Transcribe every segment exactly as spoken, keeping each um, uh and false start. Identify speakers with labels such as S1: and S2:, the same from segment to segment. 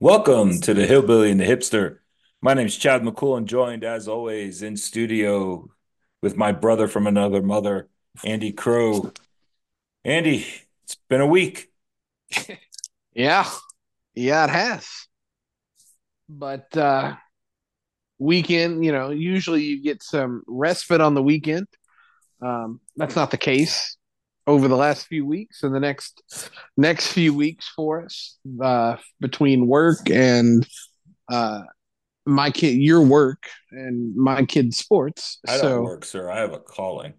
S1: Welcome to the Hillbilly and the Hipster. My name's Chad McCool and joined as always in studio with my brother from another mother, Andy Crow. Andy, it's been a week.
S2: Yeah, yeah, it has. But uh weekend, you know, usually you get some respite on the weekend. Um, that's not the case over the last few weeks and the next next few weeks for us, uh, between work and uh my kid, your work and my kid's sports.
S1: I don't
S2: So,
S1: work, sir. I have a calling.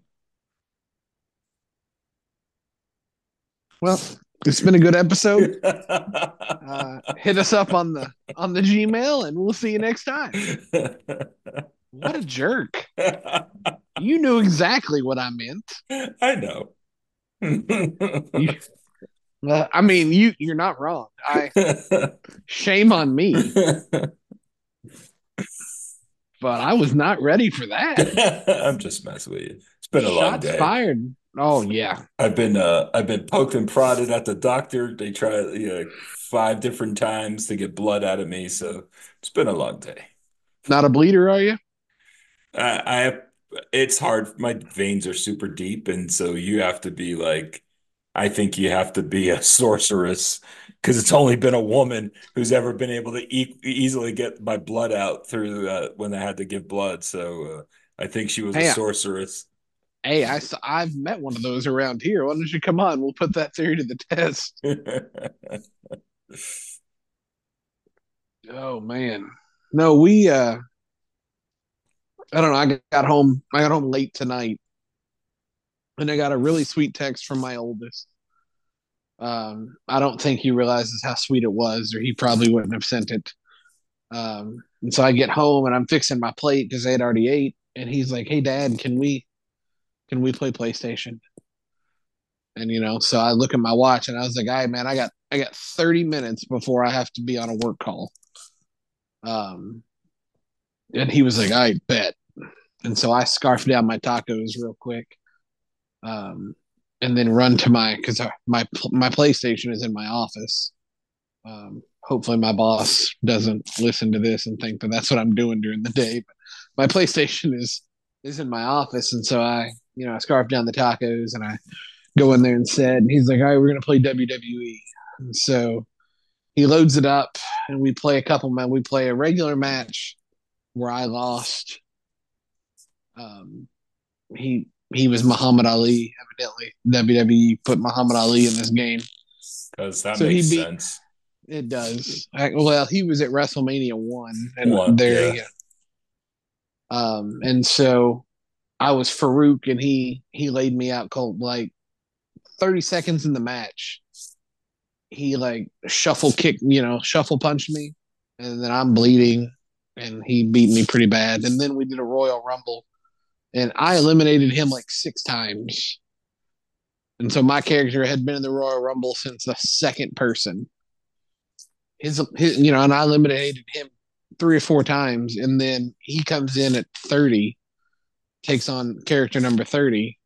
S2: well, it's been a good episode. Uh, hit us up on the on the Gmail, and we'll see you next time. What a jerk! You knew exactly what I meant.
S1: I know.
S2: You, uh, I mean, you you're not wrong. I Shame on me, but I was not ready for that.
S1: I'm just messing with you. It's been a long
S2: Shots
S1: day.
S2: fired. Oh yeah.
S1: I've been uh I've been poked and prodded at the doctor. They try you know, five different times to get blood out of me, so it's been a long day.
S2: Not a bleeder, are you?
S1: I, I have it's hard. My veins are super deep, and so you have to be like, I think you have to be a sorceress because it's only been a woman who's ever been able to e easily get my blood out through uh, when they had to give blood. So uh, I think she was a
S2: Hey, uh,
S1: sorceress.
S2: hey, I I've met one of those around here. Why don't you come on? We'll put that theory to the test. Oh man. No, we uh I don't know. I got home I got home late tonight and I got a really sweet text from my oldest. Um, I don't think he realizes how sweet it was, or he probably wouldn't have sent it. Um, and so I get home and I'm fixing my plate because they had already ate, and he's like, "Hey, Dad, can we can we play PlayStation?" And you know, so I look at my watch and I was like, "All right, man, I got I got thirty minutes before I have to be on a work call." Um, and he was like, "I bet." And so I scarfed down my tacos real quick, um, and then run to my because my my PlayStation is in my office. Um, hopefully, my boss doesn't listen to this and think that that's what I'm doing during the day. But my PlayStation is is in my office, and so I, you know, I scarf down the tacos and I go in there and said, and he's like, "All right, we're gonna play W W E." And so he loads it up, and we play a couple. Man, we play a regular match where I lost. Um, he he was Muhammad Ali. Evidently, W W E put Muhammad Ali in this game,
S1: Because that
S2: so he
S1: makes
S2: beat.
S1: sense.
S2: It does. I, well, he was at WrestleMania one, and
S1: One,
S2: there
S1: yeah.
S2: you go. Um, and so I was Farouk, and he he laid me out cold. Like thirty seconds in the match, he like shuffle kicked, you know, shuffle punched me, and then I'm bleeding, and he beat me pretty bad. And then we did a Royal Rumble, and I eliminated him like six times. And so my character had been in the Royal Rumble since the second person. His, his you know, and I eliminated him three or four times, and then he comes in at thirty, takes on character number thirty,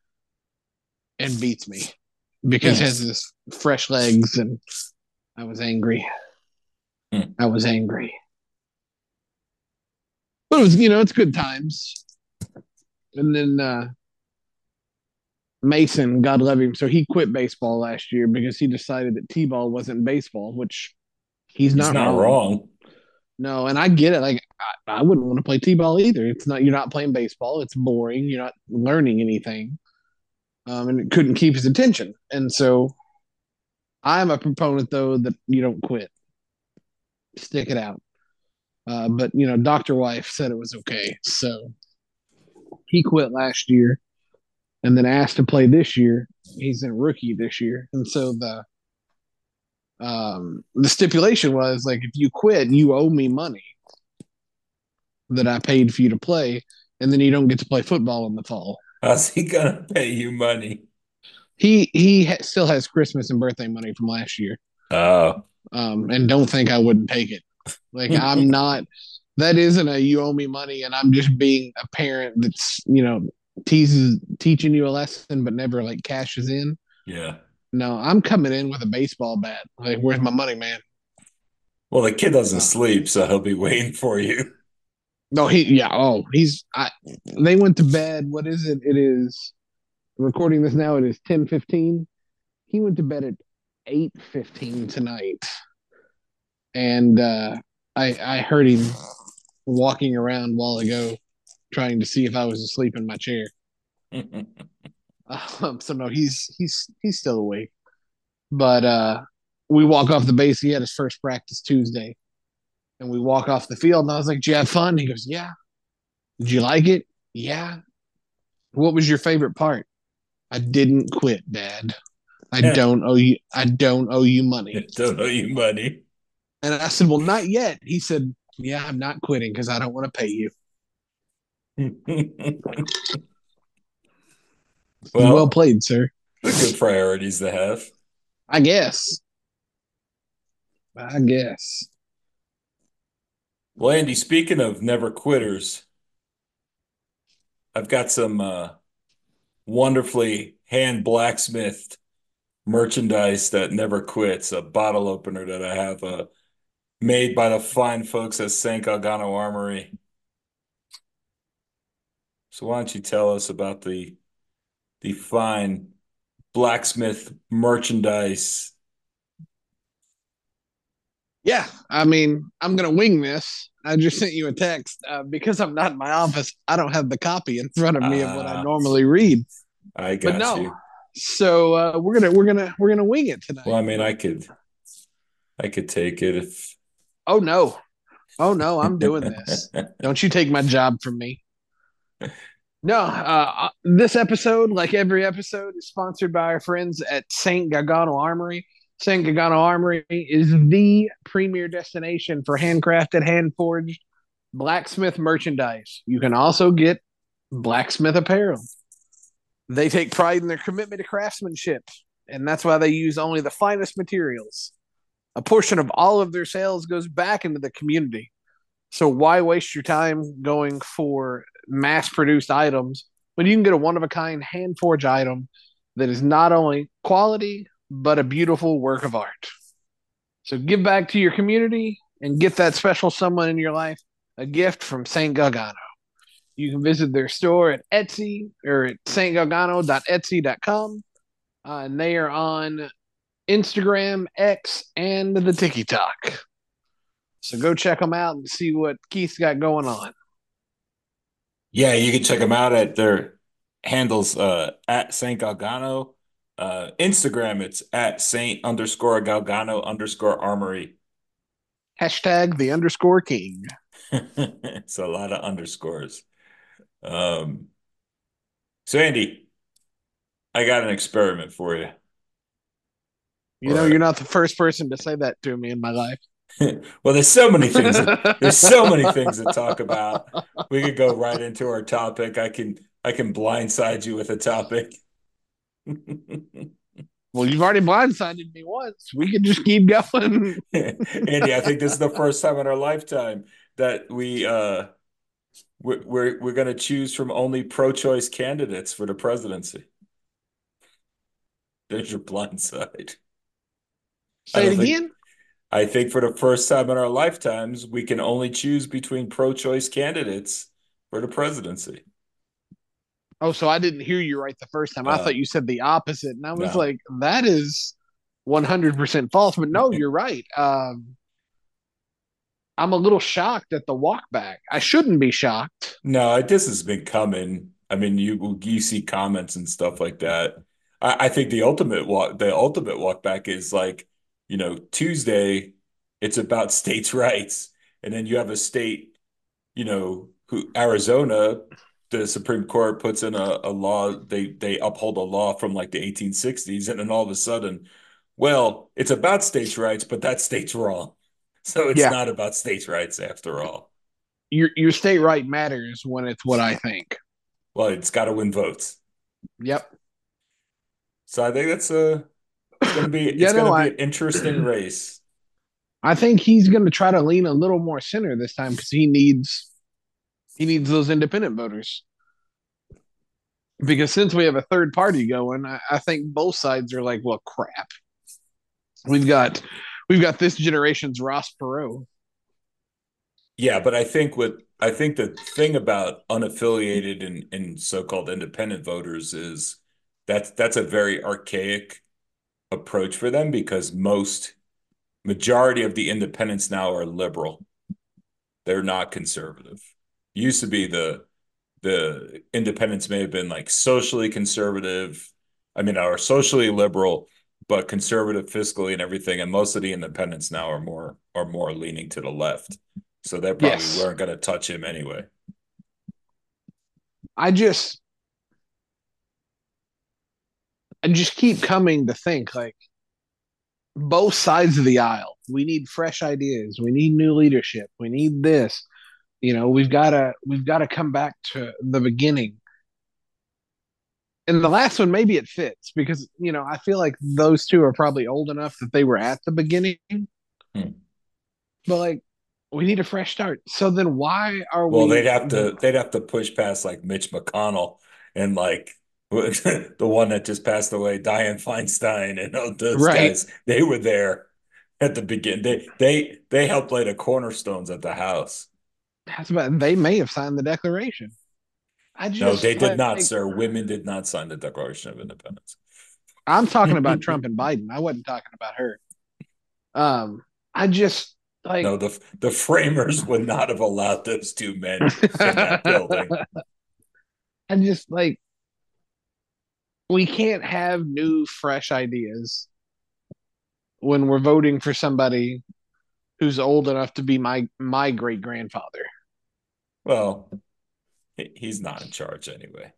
S2: and beats me because he
S1: Hmm.
S2: has his fresh legs, and I was angry.
S1: Hmm.
S2: I was angry. But it was, you know, it's good times. And then uh, Mason, God love him, so he quit baseball last year because he decided that T-ball wasn't baseball, which he's
S1: He's
S2: not
S1: not
S2: wrong.
S1: wrong.
S2: No, and I get it. Like I, I wouldn't want to play T-ball either. It's not you're not playing baseball. It's boring. You're not learning anything. Um, and it couldn't keep his attention. And so I'm a proponent though that you don't quit, stick it out. Uh, but you know, Doctor Wife said it was okay, so he quit last year and then asked to play this year. He's a rookie this year, and so the um, the stipulation was like if you quit, you owe me money that I paid for you to play, and then you don't get to play football in the fall.
S1: How's he gonna pay you money?
S2: He he ha- still has Christmas and birthday money from last year,
S1: Oh.
S2: um, and don't think I wouldn't take it. Like I'm not. That isn't a you owe me money, and I'm just being a parent that's you know teases teaching you a lesson, but never like cashes in.
S1: Yeah.
S2: No, I'm coming in with a baseball bat. Like, where's my money, man?
S1: Well, the kid doesn't
S2: Uh,
S1: sleep, so he'll be waiting for you.
S2: no, he yeah. Oh, he's. I. They went to bed. What is it? It is recording this now. It is ten fifteen. He went to bed at eight fifteen tonight, and uh, I I heard him walking around a while ago, trying to see if I was asleep in my chair. Um, so no, he's he's he's still awake. But uh, we walk off the base. He had his first practice Tuesday, and we walk off the field. And I was like, "Did you have fun?" He goes, "Yeah." "Did you like it?" "Yeah." "What was your favorite part?" "I didn't quit, Dad. I don't owe you. I don't owe you money."
S1: Don't owe you money.
S2: And I said, "Well, not yet." He said, "Yeah, I'm not quitting because I don't want to pay you." Well
S1: Well,
S2: played, sir.
S1: the good priorities to have.
S2: I guess. I guess.
S1: Well, Andy, speaking of never quitters, I've got some uh, wonderfully hand blacksmithed merchandise that never quits. A bottle opener that I have uh, made by the fine folks at Saint Galgano Armory. So why don't you tell us about the the fine blacksmith merchandise?
S2: Yeah, I mean, I'm gonna wing this. I just sent you a text uh, because I'm not in my office. I don't have the copy in front of me of what I
S1: Ah,
S2: normally read.
S1: I
S2: But
S1: got
S2: no,
S1: you.
S2: so uh, we're gonna we're gonna we're gonna wing it
S1: Well,
S2: tonight.
S1: I mean, I
S2: But
S1: could I could take it if
S2: oh no, oh no, I'm doing this. Don't you take my job from me. No, uh, uh, this episode, like every episode, is sponsored by our friends at Saint Gargano Armory. Saint Gargano Armory is the premier destination for handcrafted, hand forged blacksmith merchandise. You can also get blacksmith apparel. They take pride in their commitment to craftsmanship, and that's why they use only the finest materials. A portion of all of their sales goes back into the community. So why waste your time going for mass produced items when you can get a one of a kind hand forged item that is not only quality, but a beautiful work of art? So give back to your community and get that special someone in your life a gift from Saint Galgano. You can visit their store at Etsy or at s t galgano dot etsy dot com. Uh, and they are on Instagram, X, and the TikTok. So go check them out and see what Keith's got going on.
S1: yeah, you can check them out at their handles uh, at Saint Galgano. Uh, Instagram, it's at Saint underscore Galgano underscore Armory.
S2: Hashtag the underscore king.
S1: It's a lot of underscores. Um, so Andy, I got an experiment for you.
S2: You know, you're
S1: Or
S2: not the first person to say that to me in my life.
S1: well, there's so many things that there's so many things to talk about. We could go right into our topic. I can I can blindside you with a topic.
S2: Well, you've already blindsided me once. We could just keep going.
S1: Andy, I think this is the first time in our lifetime that we uh we're we're, we're going to choose from only pro-choice candidates for the presidency. There's your blind side. I
S2: Say it
S1: don't think
S2: again.
S1: I think for the first time in our lifetimes we can only choose between pro-choice candidates for the presidency.
S2: Oh, so I didn't hear you right the first time. I thought
S1: Uh
S2: you said the opposite. And I was
S1: no.
S2: like, that is one hundred percent false. But no, you're right. Um, I'm a little shocked at the walk back. I shouldn't be shocked.
S1: No, this has been coming. I mean, you you see comments and stuff like that. I, I think the ultimate walk, the ultimate walk back is like, you know, Tuesday, it's about states' rights, and then you have a state, you know, who Arizona, the Supreme Court puts in a, a law, they they uphold a law from like the eighteen sixties, and then all of a sudden, well, it's about states' rights, but that state's wrong. So it's
S2: Yeah,
S1: not about states' rights after all.
S2: your your state right matters when it's what I think.
S1: Well, it's got to win votes.
S2: Yep.
S1: So I think that's a it's gonna be
S2: You
S1: it's gonna
S2: know,
S1: be
S2: I
S1: an interesting race.
S2: I think he's going to try to lean a little more center this time because he needs he needs those independent voters. Because since we have a third party going, I, I think both sides are like, well, crap. We've got We've got this generation's Ross Perot.
S1: Yeah, but I think what I think the thing about unaffiliated and, and so-called independent voters is that's that's a very archaic approach for them because most majority of the independents now are liberal. They're not conservative. Used to be the the independents may have been like socially conservative, I mean, are socially liberal, but conservative fiscally and everything. And most of the independents now are more are more leaning to the left. So they probably
S2: Yes.
S1: weren't going to touch him anyway.
S2: I just I just keep coming to think like both sides of the aisle. We need fresh ideas. We need new leadership. We need this. You know, we've got to we've got to come back to the beginning. And the last one, maybe it fits because you know I feel like those two are probably old enough that they were at the beginning.
S1: Hmm.
S2: But like, we need a fresh start. So then, why are
S1: Well, they'd
S2: we?
S1: have to they'd have to push past like Mitch McConnell and like the one that just passed away, Dianne Feinstein, and all those
S2: Right.
S1: guys. They were there at the beginning. They they they helped lay the cornerstones at the house.
S2: That's about. They may have signed the Declaration. I
S1: No, they
S2: just
S1: did
S2: like.
S1: not, sir. Women did not sign the Declaration of Independence.
S2: I'm talking about Trump and Biden. I wasn't talking about her. Um. I just like.
S1: No, the the framers would not have allowed those two men in that building.
S2: I just like. We can't have new, fresh ideas when we're voting for somebody who's old enough to be my my great grandfather.
S1: Well, he's not in charge anyway.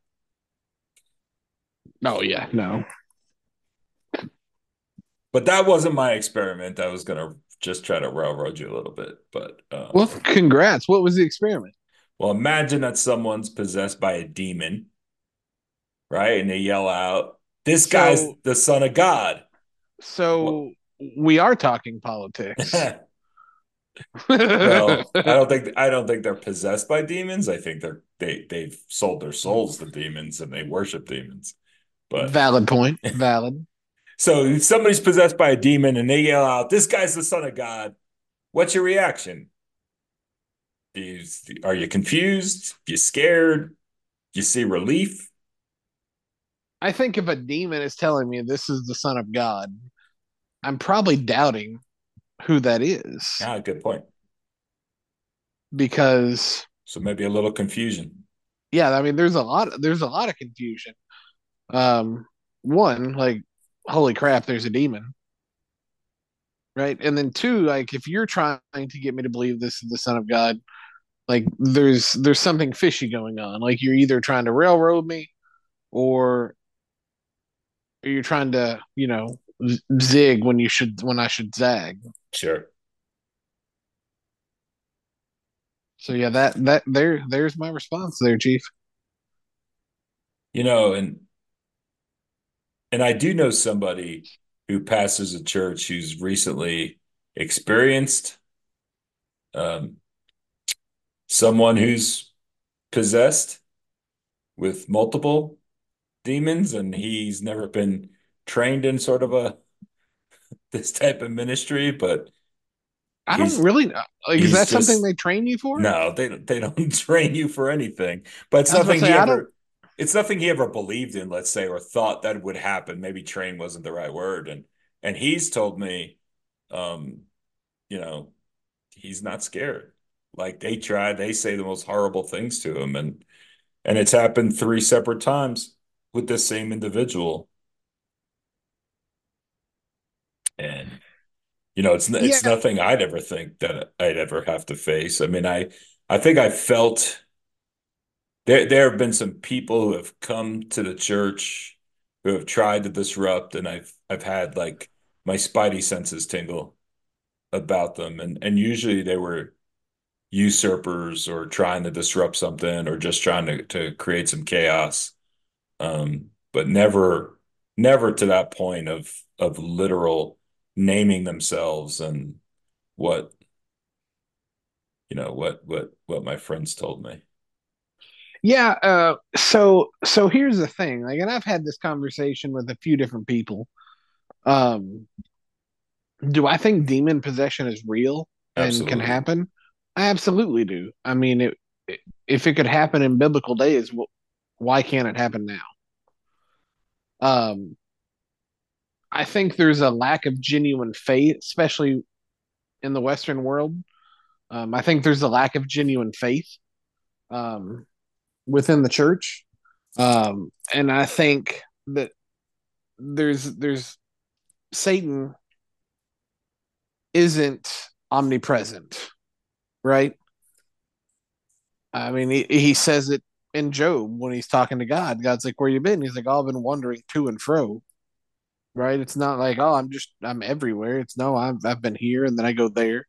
S2: Oh yeah, no.
S1: But that wasn't my experiment. I was gonna just try to railroad you a little bit. But
S2: Well,
S1: um,
S2: congrats. What was the experiment?
S1: well, imagine that someone's possessed by a demon, right? And they yell out, "This guy's
S2: So
S1: the son of God." Well,
S2: so we are talking politics.
S1: well, I don't think I don't think they're possessed by demons. I think they're they they've sold their souls to demons and they worship demons. But
S2: Valid point. Valid.
S1: so if somebody's possessed by a demon and they yell out, "This guy's the son of God." What's your reaction? Do you, are you confused? You scared? You see relief?
S2: I think if a demon is telling me this is the son of God, I'm probably doubting who that is
S1: Ah, good point.
S2: because
S1: So maybe a little confusion.
S2: yeah, I mean there's a lot there's a lot of confusion. Um one, like holy crap, there's a demon, right? And then two, like if you're trying to get me to believe this is the son of God, like there's there's something fishy going on. Like you're either trying to railroad me or you're trying to, you know, zig when you should when I should zag.
S1: Sure.
S2: So yeah, that that there there's my response there, Chief.
S1: You know, and and I do know somebody who pastors a church who's recently experienced um, someone who's possessed with multiple demons, and he's never been trained in sort of a this type of ministry, but
S2: I don't
S1: he's
S2: really know. Like, is
S1: he's
S2: that something
S1: just
S2: they train you for?
S1: no, they they don't train you for anything. But it's
S2: I was about to
S1: nothing
S2: say
S1: he
S2: I don't.
S1: ever it's nothing he ever believed in, let's say, or thought that would happen. Maybe train wasn't the right word. And and he's told me, um, you know, he's not scared. Like they try, they say the most horrible things to him, and and it's happened three separate times with this same individual. And you know, it's it's
S2: Yeah,
S1: nothing I'd ever think that I'd ever have to face. I mean, I I think I felt there there have been some people who have come to the church who have tried to disrupt, and I've I've had like my spidey senses tingle about them, and and usually they were usurpers or trying to disrupt something or just trying to to create some chaos, um, but never never to that point of of literal naming themselves and what you know what what what my friends told me.
S2: yeah. Uh, so so here's the thing. Like, and I've had this conversation with a few different people. Um, Do I think demon possession is real and can
S1: Absolutely.
S2: happen? I absolutely do. I mean, it, it, if it could happen in biblical days, wh- why can't it happen now? Um, I think there's a lack of genuine faith, especially in the Western world. Um, I think there's a lack of genuine faith um, within the church, um, and I think that there's there's Satan isn't omnipresent, right? I mean, he, he says it in Job when he's talking to God. God's like, "Where you been?" He's like, "Oh, I've been wandering to and fro." Right? It's not like, "Oh, I'm just I'm everywhere." It's no, I've I've been here and then I go there.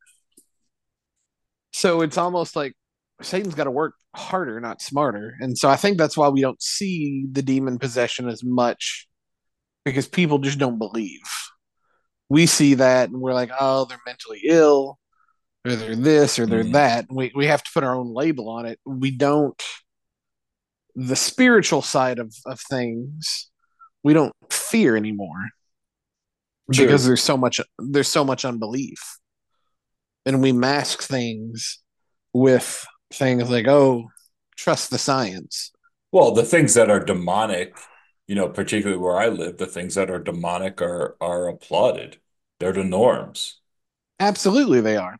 S2: So it's almost like Satan's got to work harder, not smarter. And so I think that's why we don't see the demon possession as much because people just don't believe. We see that and we're like, "Oh, they're mentally ill, or they're this, or they're
S1: Mm,
S2: that." We we have to put our own label on it. We don't the spiritual side of, of things we don't fear anymore because
S1: true.
S2: there's so much there's so much unbelief and we mask things with things like, oh, trust the science.
S1: Well, the things that are demonic, you know, particularly where I live, the things that are demonic are are applauded. They're the norms.
S2: Absolutely they are.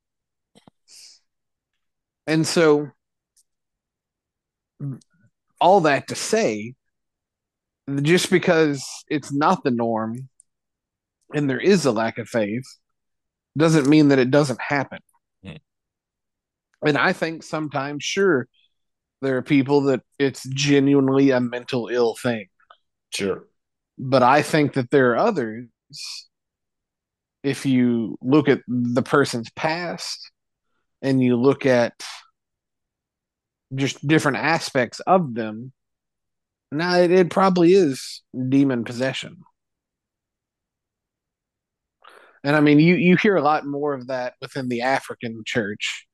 S2: And so all that to say, just because it's not the norm and there is a lack of faith doesn't mean that it doesn't happen.
S1: Mm,
S2: And I think sometimes, sure, there are people that it's genuinely a mental ill thing.
S1: sure.
S2: But I think that there are others, if you look at the person's past and you look at just different aspects of them, now it, it probably is demon possession. And I mean, you, you hear a lot more of that within the African church,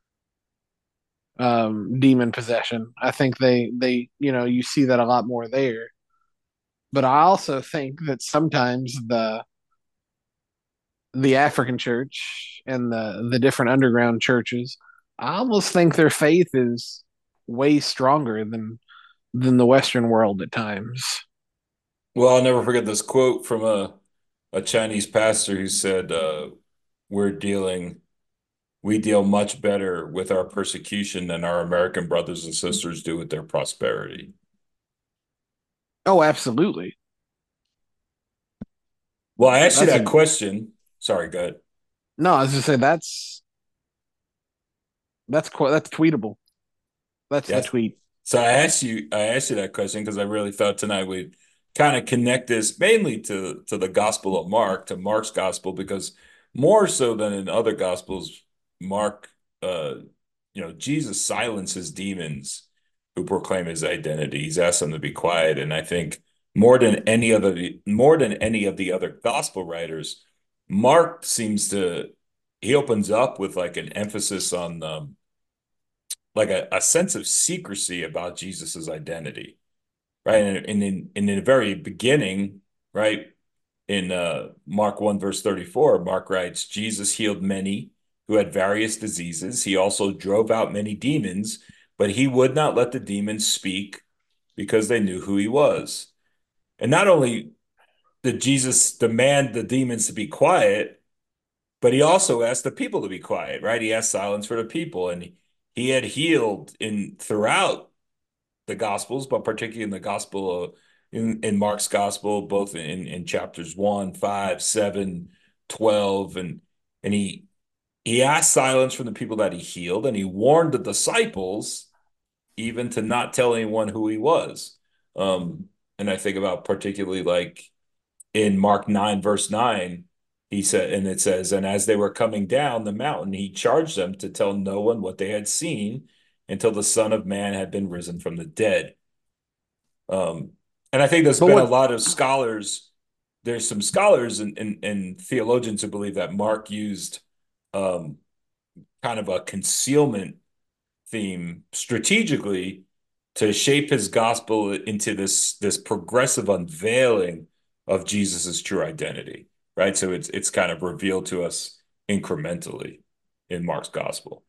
S2: um, demon possession. I think they, they, you know, you see that a lot more there. But I also think that sometimes the the African church and the the different underground churches, I almost think their faith is way stronger than than the Western world at times.
S1: Well, I'll never forget this quote from a a Chinese pastor who said, uh, "We're dealing, we deal much better with our persecution than our American brothers and sisters do with their prosperity."
S2: Oh, absolutely.
S1: Well, I asked you
S2: That's
S1: that
S2: a
S1: question. Sorry, go ahead.
S2: no. I was just say that's that's qu- that's tweetable. That's the
S1: Yes.
S2: tweet.
S1: So I asked you, I asked you that question because I really thought tonight we'd kind of connect this mainly to to the Gospel of Mark, to Mark's Gospel, because more so than in other Gospels, Mark, uh, you know, Jesus silences demons who proclaim his identity. He's asked them to be quiet, and I think more than any other, more than any of the other Gospel writers, Mark seems to he opens up with like an emphasis on um, like a, a sense of secrecy about Jesus's identity, right? And, and in in the very beginning, right, in uh, Mark one verse thirty-four, Mark writes, Jesus healed many who had various diseases. He also drove out many demons, but he would not let the demons speak because they knew who he was. And not only did Jesus demand the demons to be quiet, but he also asked the people to be quiet, right? He asked silence for the people, and he had healed in throughout the Gospels, but particularly in the Gospel of, in in Mark's Gospel, both in in chapters one, five, seven, twelve, and and he he asked silence from the people that he healed, and he warned the disciples even to not tell anyone who he was. Um, and I think about particularly like in Mark nine, verse nine, he said, and it says, and as they were coming down the mountain, he charged them to tell no one what they had seen until the Son of Man had been risen from the dead. Um, and I think there's
S2: But
S1: been a
S2: what?
S1: lot of scholars, there's some scholars and, and, and theologians who believe that Mark used um, kind of a concealment theme strategically to shape his gospel into this this progressive unveiling of Jesus's true identity. right? So it's it's kind of revealed to us incrementally in Mark's gospel.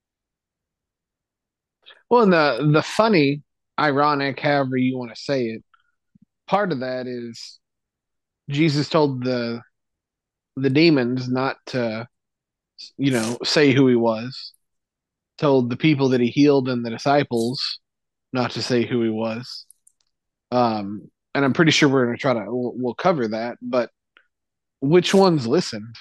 S2: Well, and the the funny, ironic, however you want to say it, part of that is Jesus told the the demons not to, you know, say who he was. Told the people that he healed and the disciples not to say who he was. Um, and I'm pretty sure we're going to try to we'll, we'll cover that. But which ones listened?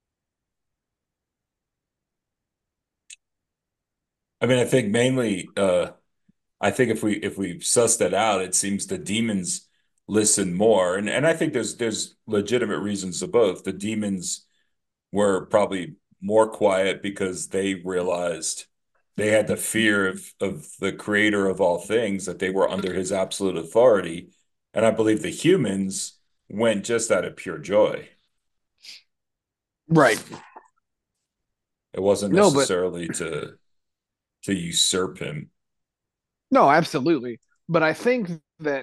S1: I mean, I think mainly uh I think if we if we suss that out, it seems the demons listen more. And and I think there's there's legitimate reasons to both. The demons were probably more quiet because they realized they had the fear of of the creator of all things, that they were under his absolute authority. And I believe the humans went just out of pure joy.
S2: Right.
S1: It wasn't
S2: No, but
S1: necessarily to to usurp him.
S2: no, absolutely. But I think that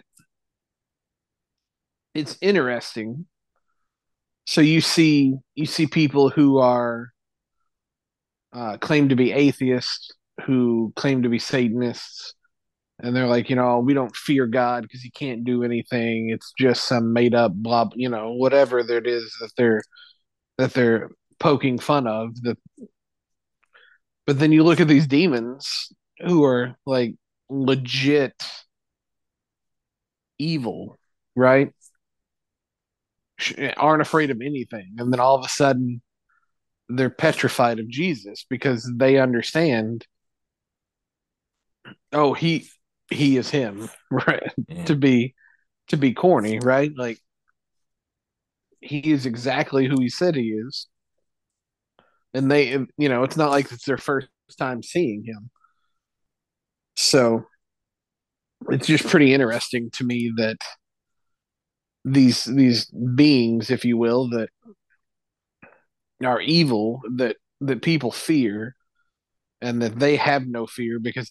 S2: it's interesting. So you see you see people who are uh, claim to be atheists, who claim to be Satanists, and they're like, you know, we don't fear God because he can't do anything. It's just some made up blah, you know, whatever that is that they're that they're poking fun of. That, but then you look at these demons who are like legit evil, right? Aren't afraid of anything, and then all of a sudden they're petrified of Jesus because they understand, oh, he he is him, right? to
S1: Mm.
S2: be to be corny, right? Like he is exactly who he said he is, and they, you know, it's not like it's their first time seeing him. So it's just pretty interesting to me that these these beings, if you will, that are evil, that that people fear, and that they have no fear because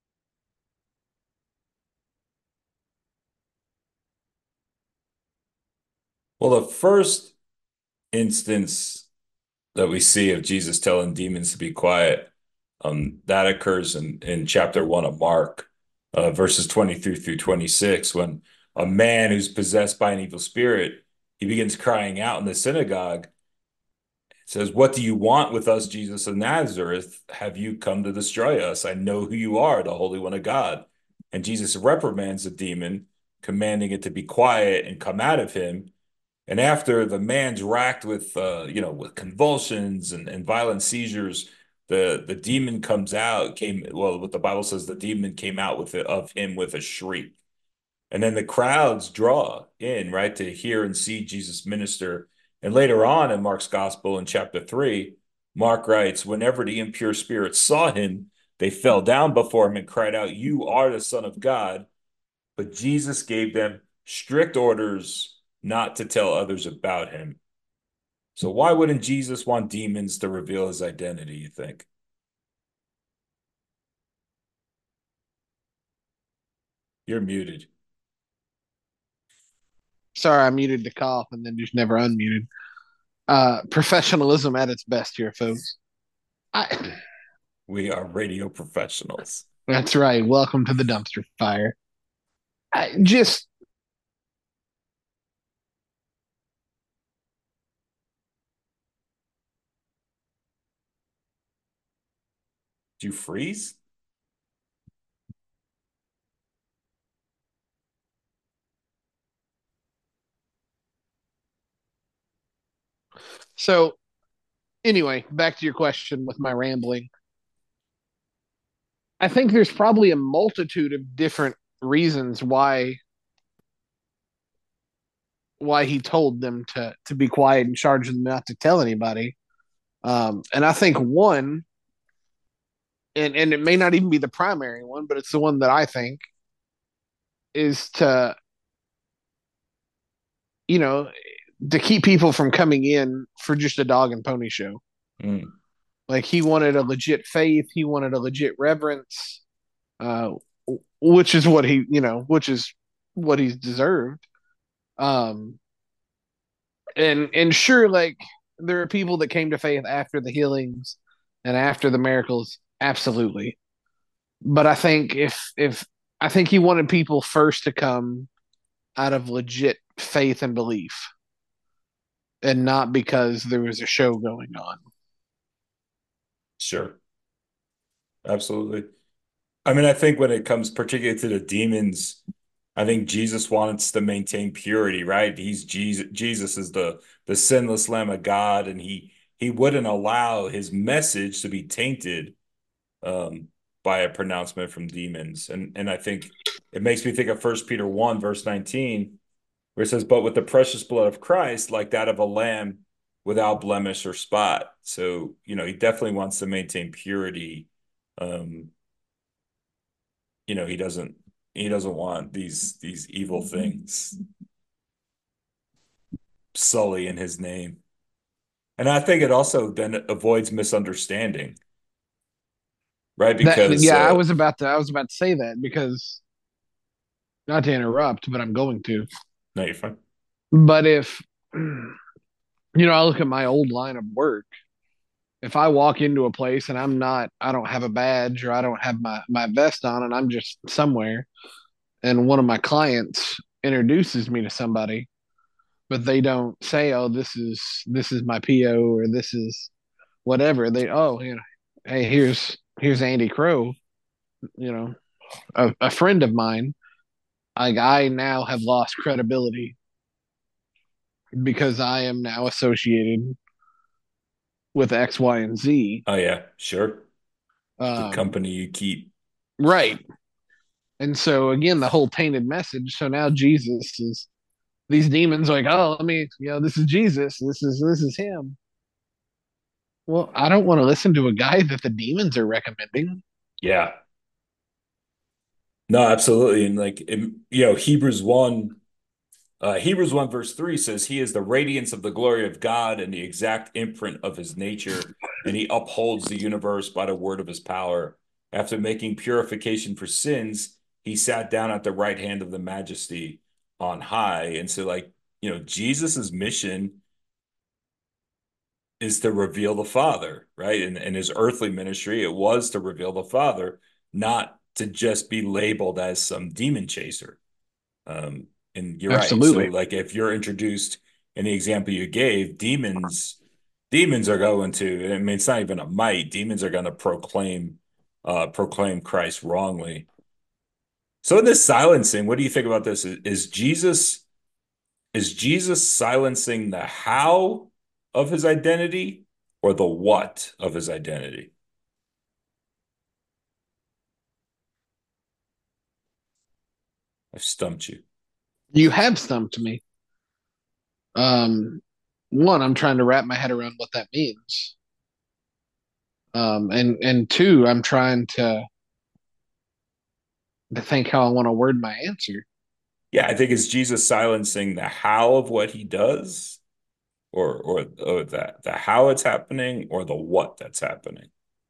S1: Well, the first instance that we see of Jesus telling demons to be quiet, um, that occurs in, in chapter one of Mark, uh, verses twenty-three through twenty-six, when a man who's possessed by an evil spirit, he begins crying out in the synagogue. It says, "What do you want with us, Jesus of Nazareth? Have you come to destroy us? I know who you are, the Holy One of God." And Jesus reprimands the demon, commanding it to be quiet and come out of him. And after the man's racked with, uh, you know, with convulsions and, and violent seizures, the the demon comes out. Came well, what the Bible says, the demon came out with it, of him with a shriek. And then the crowds draw in, right, to hear and see Jesus minister. And later on in Mark's gospel, in chapter three, Mark writes, "Whenever the impure spirits saw him, they fell down before him and cried out, 'You are the Son of God.' But Jesus gave them strict orders not to tell others about him." So why wouldn't Jesus want demons to reveal his identity, you think? You're muted.
S2: sorry, I muted the cough and then just never unmuted. Uh, professionalism at its best here, folks. I,
S1: We are radio professionals.
S2: that's right. Welcome to the dumpster fire. I just
S1: Did you freeze?
S2: so anyway, back to your question with my rambling. I think there's probably a multitude of different reasons why why he told them to to be quiet and charge them not to tell anybody. Um, and I think one, and and it may not even be the primary one, but it's the one that I think is to, you know, to keep people from coming in for just a dog and pony show.
S1: Mm.
S2: Like he wanted a legit faith, he wanted a legit reverence, uh, which is what he, you know, which is what he's deserved. Um, and and sure, like there are people that came to faith after the healings and after the miracles, absolutely. But I think if if I think he wanted people first to come out of legit faith and belief, and not because there was a show going on.
S1: Sure. Absolutely. I mean, I think when it comes particularly to the demons, I think Jesus wants to maintain purity, right? He's Jesus. Jesus is the the sinless Lamb of God, and he he wouldn't allow his message to be tainted um, by a pronouncement from demons. And and I think it makes me think of First Peter one, verse nineteen, where it says, "But with the precious blood of Christ, like that of a lamb without blemish or spot." So, you know, he definitely wants to maintain purity. Um, you know, he doesn't he doesn't want these these evil things sully in his name. And I think it also then avoids misunderstanding, right?
S2: That
S1: Because
S2: yeah, I
S1: uh
S2: was about to I was about to say that because not to interrupt, but I'm going to.
S1: no, you're fine.
S2: But if you know, I look at my old line of work. If I walk into a place and I'm not, I don't have a badge or I don't have my my vest on, and I'm just somewhere, and one of my clients introduces me to somebody, but they don't say, "Oh, this is this is my P O," or "This is whatever." They, oh, you know, hey, here's here's Andy Crow, you know, a, a friend of mine. Like I now have lost credibility because I am now associated with X, Y, and Z.
S1: Oh yeah, sure. The
S2: Um,
S1: company you keep.
S2: right. And so again, the whole tainted message. So now Jesus is these demons are like, oh, let me, you know, this is Jesus. This is this is him. Well, I don't want to listen to a guy that the demons are recommending.
S1: Yeah. No, absolutely. And like it, you know, Hebrews one Uh, Hebrews one verse three says, "He is the radiance of the glory of God and the exact imprint of his nature, and he upholds the universe by the word of his power. After making purification for sins, he sat down at the right hand of the majesty on high." And so, like, you know, Jesus's mission is to reveal the Father, right? And, and his earthly ministry, it was to reveal the Father, not to just be labeled as some demon chaser. Um, and you're right. So
S2: Absolutely.
S1: like if you're introduced in the example you gave, demons, demons are going to, I mean, it's not even a might, demons are going to proclaim uh proclaim Christ wrongly. So in this silencing, what do you think about this? Is, is Jesus is Jesus silencing the how of his identity or the what of his identity? I've stumped you.
S2: You have stumped me. Um, one, I'm trying to wrap my head around what that means. Um, and and two, I'm trying to to think how I want to word my answer.
S1: Yeah, I think it's Jesus silencing the how of what he does or or or the the how it's happening or the what that's happening.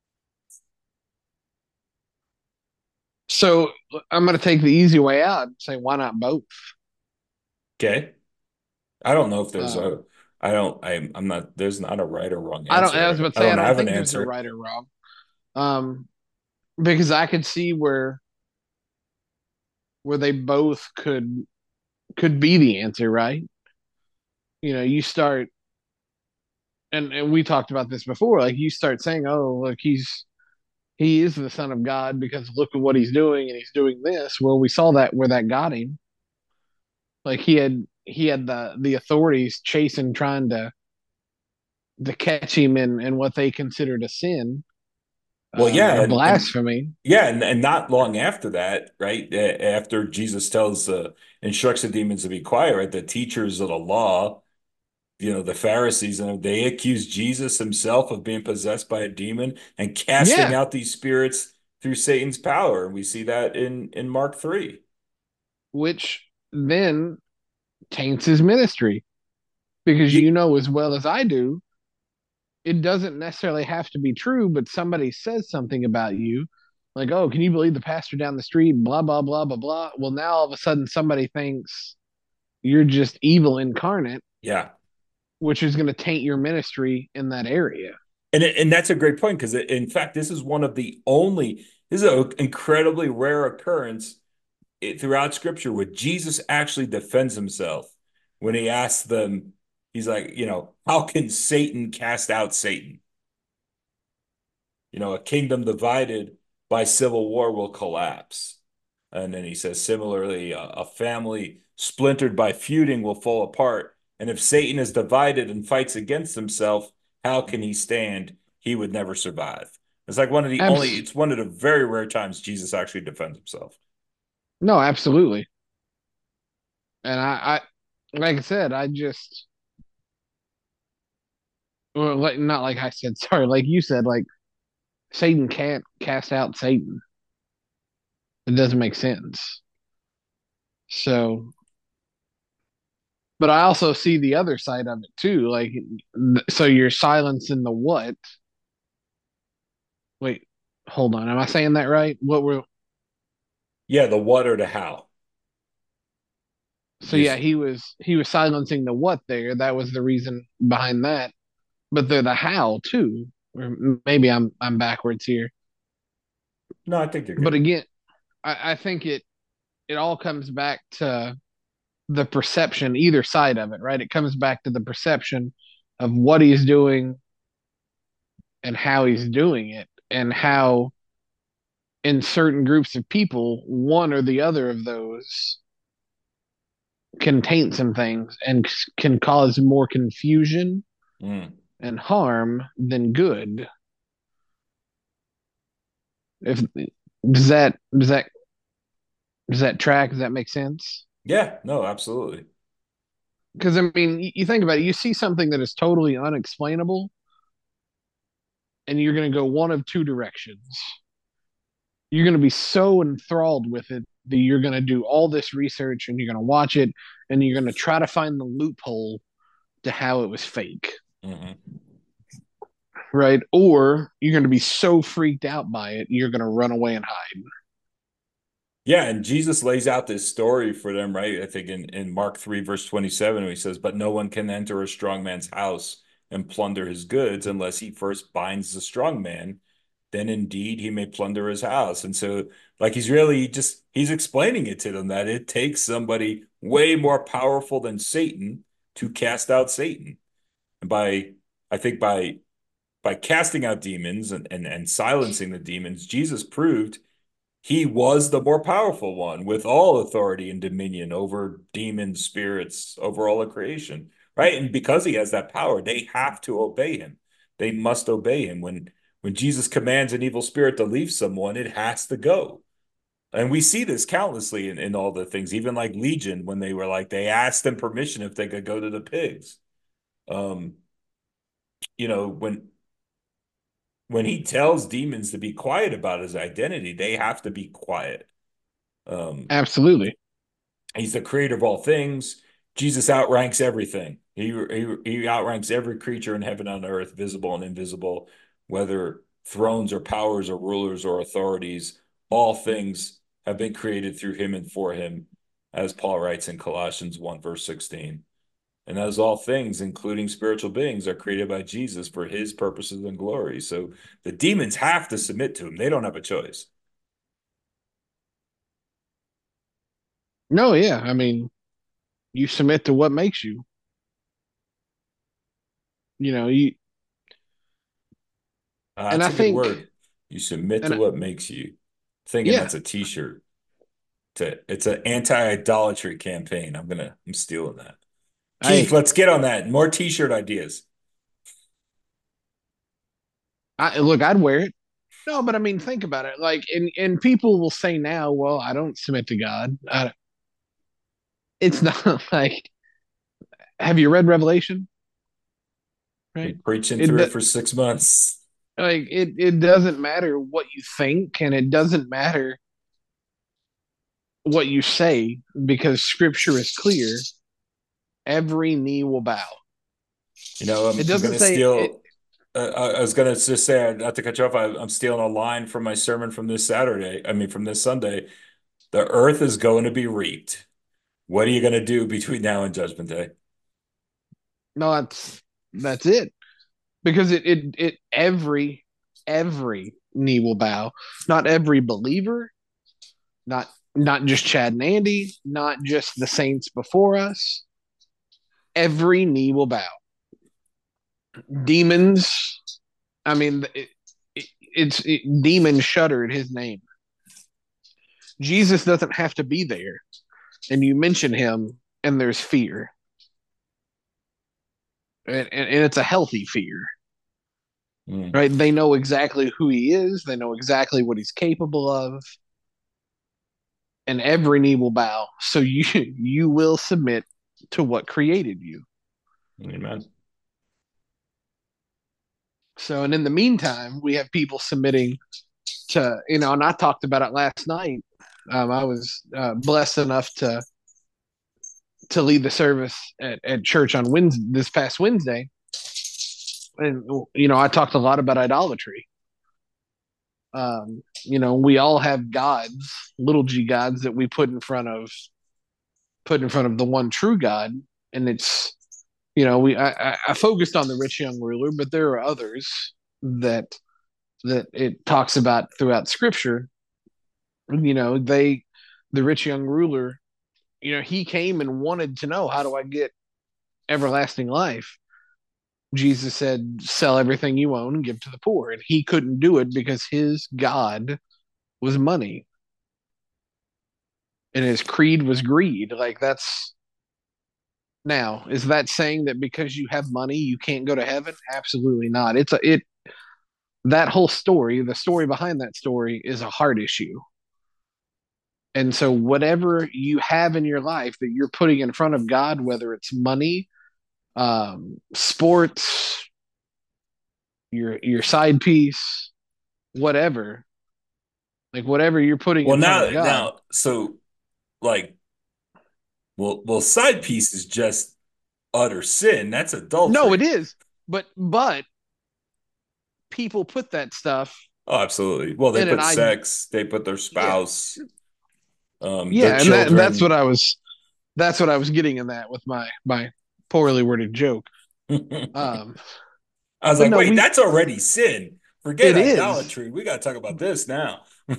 S2: So I'm going to take the easy way out and say, why not both?
S1: Okay. I don't know if there's
S2: Um,
S1: a I don't I'm I'm not there's not a right or wrong
S2: I don't. I was
S1: answer.
S2: about to
S1: I
S2: say, I
S1: don't
S2: don't
S1: have an
S2: think there's a
S1: answer.
S2: right or wrong. Um, because I could see where where they both could could be the answer, right? You know, you start and and we talked about this before. Like you start saying, "Oh, look, he's he is the son of God because look at what he's doing and he's doing this." Well, we saw that where that got him. Like he had he had the the authorities chasing, trying to to catch him in in what they considered a sin,
S1: Well,
S2: um,
S1: yeah,
S2: or
S1: and, and
S2: blasphemy.
S1: yeah, and, and not long after that, right? After Jesus tells uh instructs the demons to be quiet, right? The teachers of the law, you know, the Pharisees, and they accuse Jesus himself of being possessed by a demon and casting
S2: Yeah,
S1: out these spirits through Satan's power. And we see that in in Mark three.
S2: which then taints his ministry because you know as well as I do, it doesn't necessarily have to be true, but somebody says something about you, like, "Oh, can you believe the pastor down the street?" Blah blah blah blah blah. Well, now all of a sudden somebody thinks you're just evil incarnate,
S1: Yeah.
S2: which is going to taint your ministry in that area.
S1: And and that's a great point because in fact, this is one of the only this is an incredibly rare occurrence throughout Scripture where Jesus actually defends himself when he asks them, he's like, you know, how can Satan cast out Satan? You know, a kingdom divided by civil war will collapse. And then he says, similarly, a, a family splintered by feuding will fall apart. And if Satan is divided and fights against himself, how can he stand? He would never survive. It's like one of the only,
S2: Abs-
S1: it's one of the very rare times Jesus actually defends himself.
S2: no, absolutely. And I, I, like I said, I just, well, like, not like I said, sorry, like you said, like Satan can't cast out Satan. It doesn't make sense. So, but I also see the other side of it too. Like, so you're silencing the what? Wait, hold on. Am I saying that right? What were,
S1: Yeah, the what or the how.
S2: so yeah,
S1: Is
S2: he was, he was silencing the what there. That was the reason behind that. But they're the how too. Or maybe I'm, I'm backwards here.
S1: no, I think you're
S2: But
S1: good.
S2: again, I, I think it, it all comes back to the perception, either side of it, right? It comes back to the perception of what he's doing and how he's doing it, and how in certain groups of people, one or the other of those can taint some things and can cause more confusion
S1: Mm.
S2: and harm than good. If does that does that does that track? Does that make sense?
S1: Yeah, no, absolutely.
S2: Because I mean, you think about it, you see something that is totally unexplainable, and you're going to go one of two directions. You're going to be so enthralled with it that you're going to do all this research and you're going to watch it and you're going to try to find the loophole to how it was fake,
S1: Hmm.
S2: right? Or you're going to be so freaked out by it, you're going to run away and hide.
S1: Yeah, and Jesus lays out this story for them, right? I think in, in Mark three, verse twenty-seven, he says, but no one can enter a strong man's house and plunder his goods unless he first binds the strong man. Then indeed he may plunder his house. And so, like, he's really just he's explaining it to them that it takes somebody way more powerful than Satan to cast out Satan. And by I think by by casting out demons and, and, and silencing the demons, Jesus proved he was the more powerful one with all authority and dominion over demons, spirits, over all of creation, right? And because he has that power, they have to obey him. They must obey him. When when Jesus commands an evil spirit to leave someone, it has to go. And we see this countlessly in, in all the things, even like Legion, when they were like, they asked them permission if they could go to the pigs. Um, you know, when when he tells demons to be quiet about his identity, they have to be quiet. Um,
S2: Absolutely.
S1: He's the creator of all things. Jesus outranks everything. He, he, he outranks every creature in heaven and earth, visible and invisible, whether thrones or powers or rulers or authorities. All things have been created through him and for him, as Paul writes in Colossians one, verse sixteen. And as all things, including spiritual beings, are created by Jesus for his purposes and glory. So the demons have to submit to him. They don't have a choice.
S2: No, yeah. I mean, you submit to what makes you. You know, you
S1: Uh,
S2: and
S1: that's
S2: I
S1: a good
S2: think
S1: word. You submit to
S2: and
S1: what makes you. Thinking
S2: yeah,
S1: that's a t-shirt. It's a, it's an anti-idolatry campaign. I'm gonna I'm stealing that. Keith,
S2: I
S1: let's get on that. More t-shirt ideas.
S2: I look, I'd wear it. No, but I mean, think about it. Like, and and people will say now, well, I don't submit to God. I, it's not like, have you read Revelation? Right.
S1: Been preaching
S2: It
S1: through it for six months.
S2: like it it doesn't matter what you think, and it doesn't matter what you say, because Scripture is clear. Every knee will bow.
S1: You know,
S2: It
S1: I'm I'm
S2: doesn't
S1: gonna
S2: say it.
S1: steal. Uh, I I was gonna just say, not to cut you off. I, I'm stealing a line from my sermon from this Saturday. I mean, from this Sunday. The earth is going to be reaped. What are you going to do between now and Judgment Day?
S2: No, that's that's it. Because it it it every every knee will bow. Not every believer, not not just Chad and Andy, not just the saints before us. Every knee will bow. Demons. I mean, it, it, it's it, demons shudder at his name. Jesus doesn't have to be there, and you mention him, and there's fear, and, and, and it's a healthy fear,
S1: Mm.
S2: right? They know exactly who he is. They know exactly what he's capable of, and every knee will bow. So you you will submit to what created you.
S1: Amen.
S2: So, and in the meantime, we have people submitting to, you know, and I talked about it last night. Um, I was uh, blessed enough to to lead the service at, at church on Wednesday, this past Wednesday, and you know, I talked a lot about idolatry. Um, you know, we all have gods, little g gods that we put in front of put in front of the one true God, and it's you know, we I, I focused on the rich young ruler, but there are others that that it talks about throughout Scripture. You know, they the rich young ruler, you know, he came and wanted to know, how do I get everlasting life? Jesus said, sell everything you own and give to the poor. And he couldn't do it because his God was money and his creed was greed. Like that's now, is that saying that because you have money you can't go to heaven? Absolutely not. It's a it that whole story, the story behind that story is a heart issue. And so whatever you have in your life that you're putting in front of God, whether it's money, um, sports, your your side piece, whatever, like whatever you're putting
S1: Well,
S2: in front
S1: now,
S2: of God.
S1: now, so like, well, well, side piece is just utter sin. That's
S2: No, it
S1: adultery.
S2: is, but but people put that stuff
S1: Oh, absolutely. Well, they
S2: in an
S1: put
S2: I
S1: sex, they put their
S2: yeah
S1: spouse, um, their
S2: yeah, and that and that's
S1: children.
S2: what I was that's what I was getting in that with my my poorly worded joke.
S1: I
S2: Um,
S1: was
S2: but
S1: like,
S2: no,
S1: wait,
S2: we
S1: that's already sin. Forget
S2: it is
S1: idolatry. We got to talk about this now.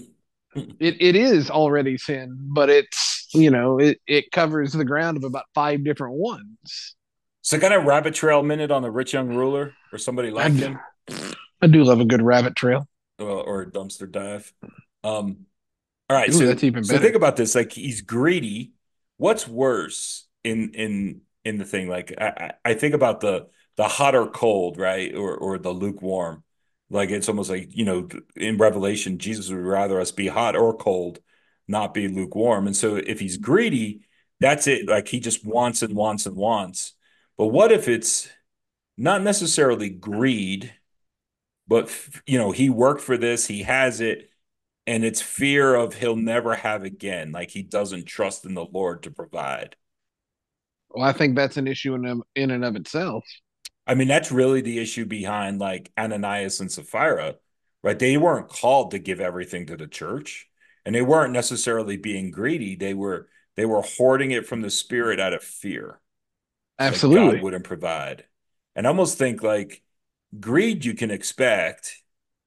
S2: it, it is already sin, but it's you know it, it covers the ground of about five different ones.
S1: So, kind of rabbit trail minute on the rich young ruler or somebody
S2: I
S1: like
S2: do,
S1: him,
S2: I do love a good rabbit trail.
S1: or, or a dumpster dive. Um, all right,
S2: Ooh,
S1: so
S2: that's even
S1: so think
S2: better.
S1: about this. Like he's greedy. What's worse in in in the thing? Like I I I think about the the hot or cold, right? Or or the lukewarm. Like it's almost like, you know, in Revelation, Jesus would rather us be hot or cold, not be lukewarm. And so if he's greedy, that's it. Like he just wants and wants and wants. But what if it's not necessarily greed, but you know, he worked for this, he has it, and it's fear of he'll never have again. Like he doesn't trust in the Lord to provide.
S2: Well, I think that's an issue in in and of itself.
S1: I mean, that's really the issue behind like Ananias and Sapphira, right? They weren't called to give everything to the church, and they weren't necessarily being greedy. They were they were hoarding it from the spirit out of fear that God
S2: Absolutely.
S1: wouldn't provide. And I almost think like greed you can expect,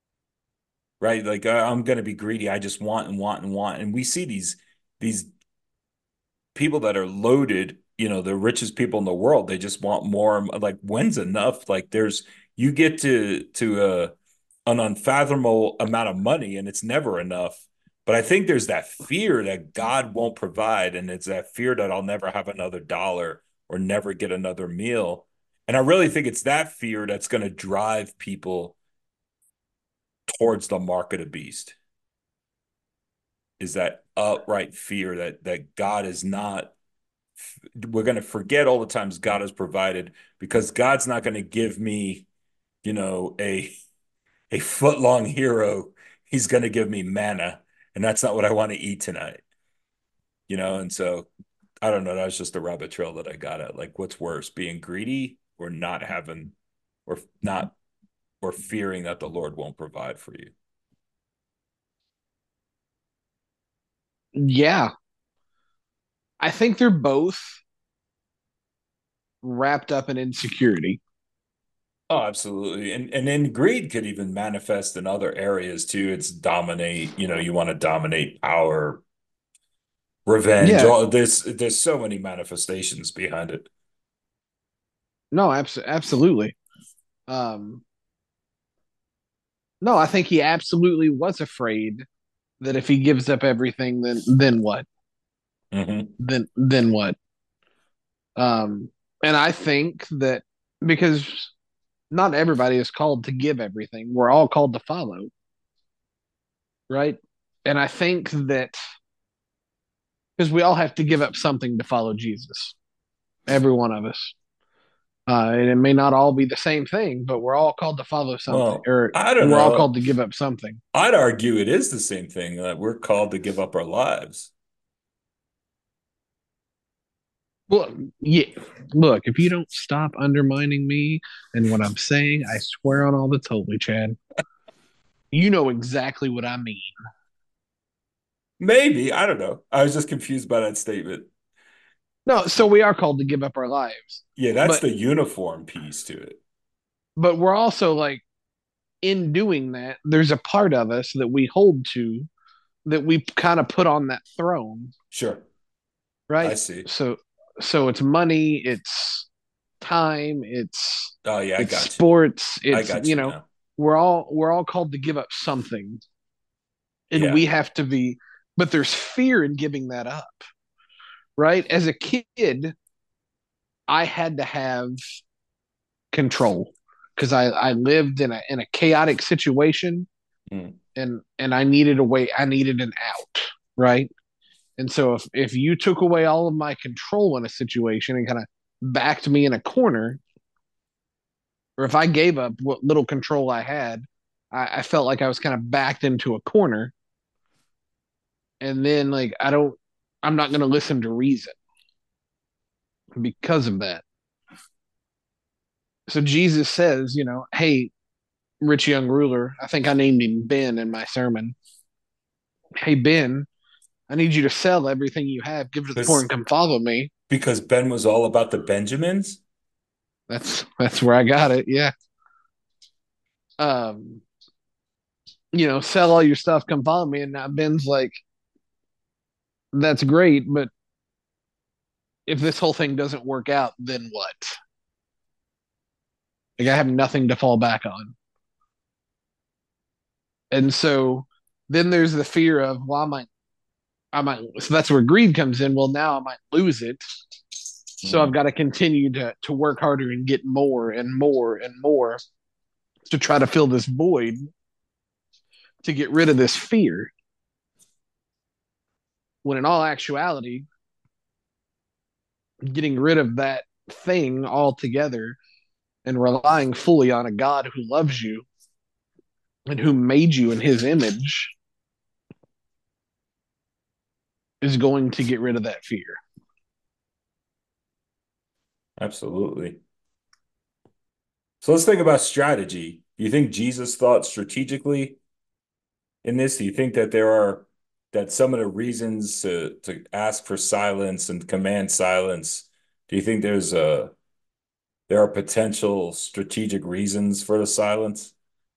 S1: right? Like uh, I'm going to be greedy. I just want and want and want. And we see these these people that are loaded, you know, the richest people in the world, they just want more. Like, when's enough? Like, there's you get to to a an unfathomable amount of money, and it's never enough. But I think there's that fear that God won't provide, and it's that fear that I'll never have another dollar or never get another meal. And I really think it's that fear that's going to drive people towards the mark of the beast. Is that upright fear that that God is not we're going to forget all the times God has provided because God's not going to give me, you know, a a foot long hero. He's going to give me manna, and that's not what I want to eat tonight, you know. And so I don't know. That was just a rabbit trail that I got at. Like, what's worse, being greedy or not having, or not, or fearing that the Lord won't provide for you?
S2: Yeah, I think they're both wrapped up in insecurity.
S1: Oh, absolutely. And and then greed could even manifest in other areas too. It's dominate, you know, you want to dominate power, revenge.
S2: Yeah,
S1: All this there's so many manifestations behind it.
S2: no, abs- absolutely. Um, no, I think he absolutely was afraid that if he gives up everything, then then what?
S1: Hmm.
S2: Then then what? Um, and I think that because not everybody is called to give everything, we're all called to follow, right? And I think that because we all have to give up something to follow Jesus, every one of us. Uh, and it may not all be the same thing, but we're all called to follow something,
S1: Well,
S2: or
S1: I don't
S2: we're all
S1: know.
S2: called to give up something.
S1: I'd argue it is the same thing that we're called to give up our lives.
S2: Well, yeah. Look, if you don't stop undermining me and what I'm saying, I swear on all that's holy, Chad. You know exactly what I mean.
S1: Maybe, I don't know. I was just confused by that statement.
S2: No, so we are called to give up our lives,
S1: Yeah, that's
S2: but
S1: the uniform piece to it.
S2: but we're also like in doing that. There's a part of us that we hold to that we kind of put on that throne,
S1: Sure. I
S2: right?
S1: see.
S2: So so it's money, it's time, it's
S1: Oh yeah, I
S2: it's
S1: got you.
S2: sports,
S1: I
S2: it's
S1: got
S2: you
S1: you
S2: know
S1: now.
S2: we're all we're all called to give up something, and
S1: Yeah.
S2: we have to be. But there's fear in giving that up, right? As a kid, I had to have control because I I lived in a in a chaotic situation,
S1: Mm.
S2: and and I needed a way. I needed an out, right? And so if if you took away all of my control in a situation and kind of backed me in a corner, or if I gave up what little control I had, I, I felt like I was kind of backed into a corner. And then like I don't, I'm not going to listen to reason because of that. So Jesus says, you know, hey, rich young ruler, I think I named him Ben in my sermon. Hey Ben, I need you to sell everything you have, give it to the poor,
S1: Because
S2: and come follow me.
S1: because Ben was all about the Benjamins.
S2: That's that's where I got it. Yeah. Um, you know, sell all your stuff, come follow me. And now Ben's like, that's great, but if this whole thing doesn't work out, then what? Like I have nothing to fall back on. And so then there's the fear of, well, I might, I might, so that's where greed comes in. Well, now I might lose it. So I've
S1: Mm.
S2: got to continue to, to work harder and get more and more and more to try to fill this void to get rid of this fear. When in all actuality, getting rid of that thing altogether and relying fully on a God who loves you and who made you in his image is going to get rid of that fear.
S1: Absolutely. So let's think about strategy. Do you think Jesus thought strategically in this? Do you think that there are that some of the reasons to to ask for silence and command silence, do you think there's a there are potential strategic reasons for the silence?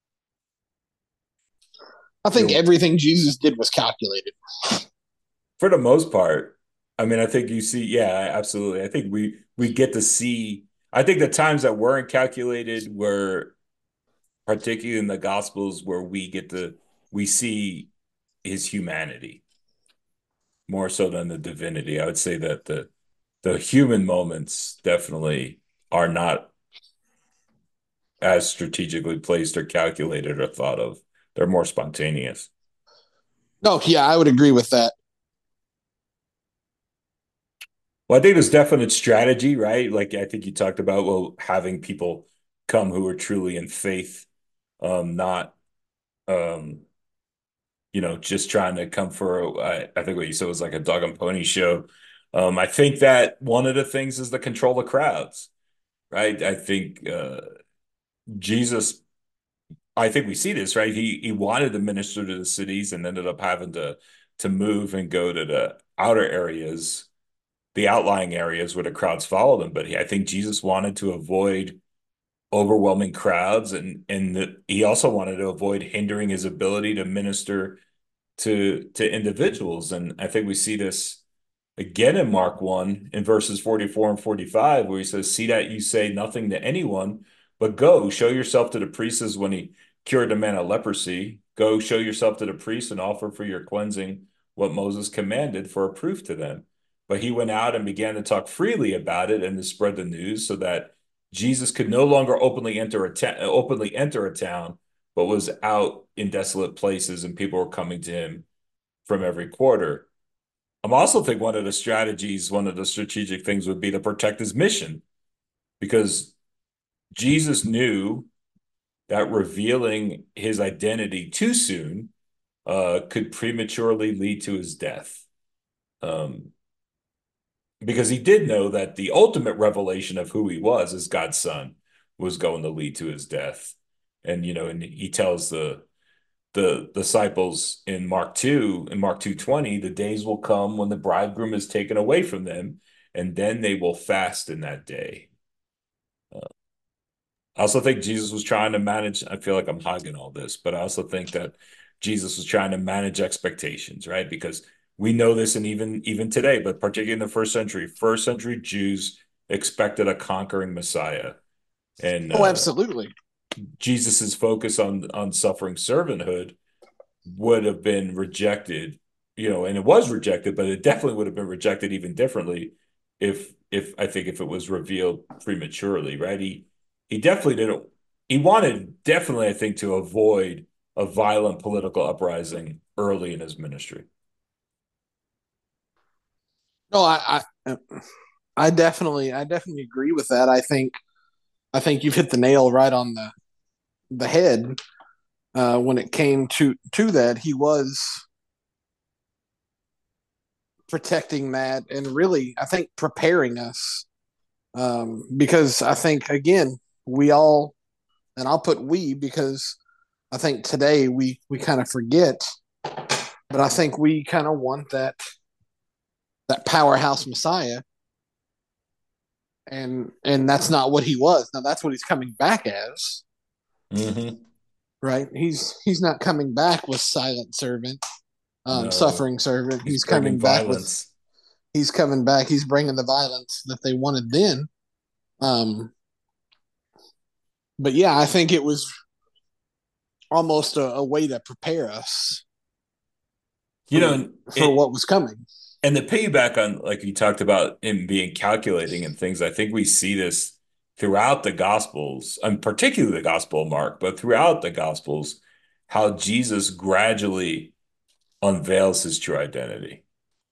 S2: I
S1: You
S2: think
S1: know,
S2: everything Jesus did was calculated.
S1: for the most part, I mean, I think you see, yeah, absolutely. I think we we get to see. I think the times that weren't calculated were particularly in the Gospels where we get to we see his humanity more so than the divinity. I would say that the the human moments definitely are not as strategically placed or calculated or thought of. They're more spontaneous.
S2: No, yeah, I would agree with that.
S1: Well, I think there's definite strategy, right? Like I think you talked about, well, having people come who are truly in faith, um, not um, you know, just trying to come for a, I, I think what you said was like a dog and pony show. Um, I think that one of the things is the control of crowds, right? I think uh, Jesus, I think we see this, right? He he wanted to minister to the cities and ended up having to to move and go to the outer areas the outlying areas where the crowds followed him. But he, I think Jesus wanted to avoid overwhelming crowds, and and the, he also wanted to avoid hindering his ability to minister to to individuals. And I think we see this again in Mark one in verses forty-four and forty-five, where he says, "See that you say nothing to anyone, but go show yourself to the priests." When he cured the man of leprosy, go show yourself to the priest and offer for your cleansing what Moses commanded for a proof to them. But he went out and began to talk freely about it and to spread the news, so that Jesus could no longer openly enter a ta- openly enter a town, but was out in desolate places, and people were coming to him from every quarter. I'm also think one of the strategies, one of the strategic things would be to protect his mission, because Jesus knew that revealing his identity too soon uh, could prematurely lead to his death. Um, because he did know that the ultimate revelation of who he was as God's son was going to lead to his death. And, you know, and he tells the the disciples in Mark two, in Mark two twenty, the days will come when the bridegroom is taken away from them, and then they will fast in that day. Uh, I also think Jesus was trying to manage, I feel like I'm hogging all this, but I also think that Jesus was trying to manage expectations, right? Because we know this, and even even today, but particularly in the first century, first century Jews expected a conquering Messiah. And
S2: Oh,
S1: uh,
S2: absolutely.
S1: Jesus's focus on on suffering servanthood would have been rejected, you know, and it was rejected, but it definitely would have been rejected even differently if if I think if it was revealed prematurely, right? He he definitely didn't he wanted definitely, I think, to avoid a violent political uprising early in his ministry.
S2: No, I, I, I definitely, I definitely agree with that. I think, I think you've hit the nail right on the the head. Uh, when it came to to that, he was protecting that, and really, I think preparing us. Um, because I think again, we all, and I'll put we because I think today we we kind of forget, but I think we kind of want that that powerhouse Messiah, and and that's not what he was. Now that's what he's coming back as,
S1: Hmm.
S2: right? He's he's not coming back with silent servant, um,
S1: No,
S2: suffering servant.
S1: he's
S2: He's
S1: bringing
S2: coming back with
S1: violence.
S2: he's coming back. He's bringing the violence that they wanted then. Um, but yeah, I think it was almost a, a way to prepare us
S1: You
S2: for
S1: know,
S2: for
S1: it
S2: what was coming.
S1: and the piggyback on, like you talked about him being calculating and things, I think we see this throughout the Gospels, and particularly the Gospel of Mark, but throughout the Gospels, how Jesus gradually unveils his true identity.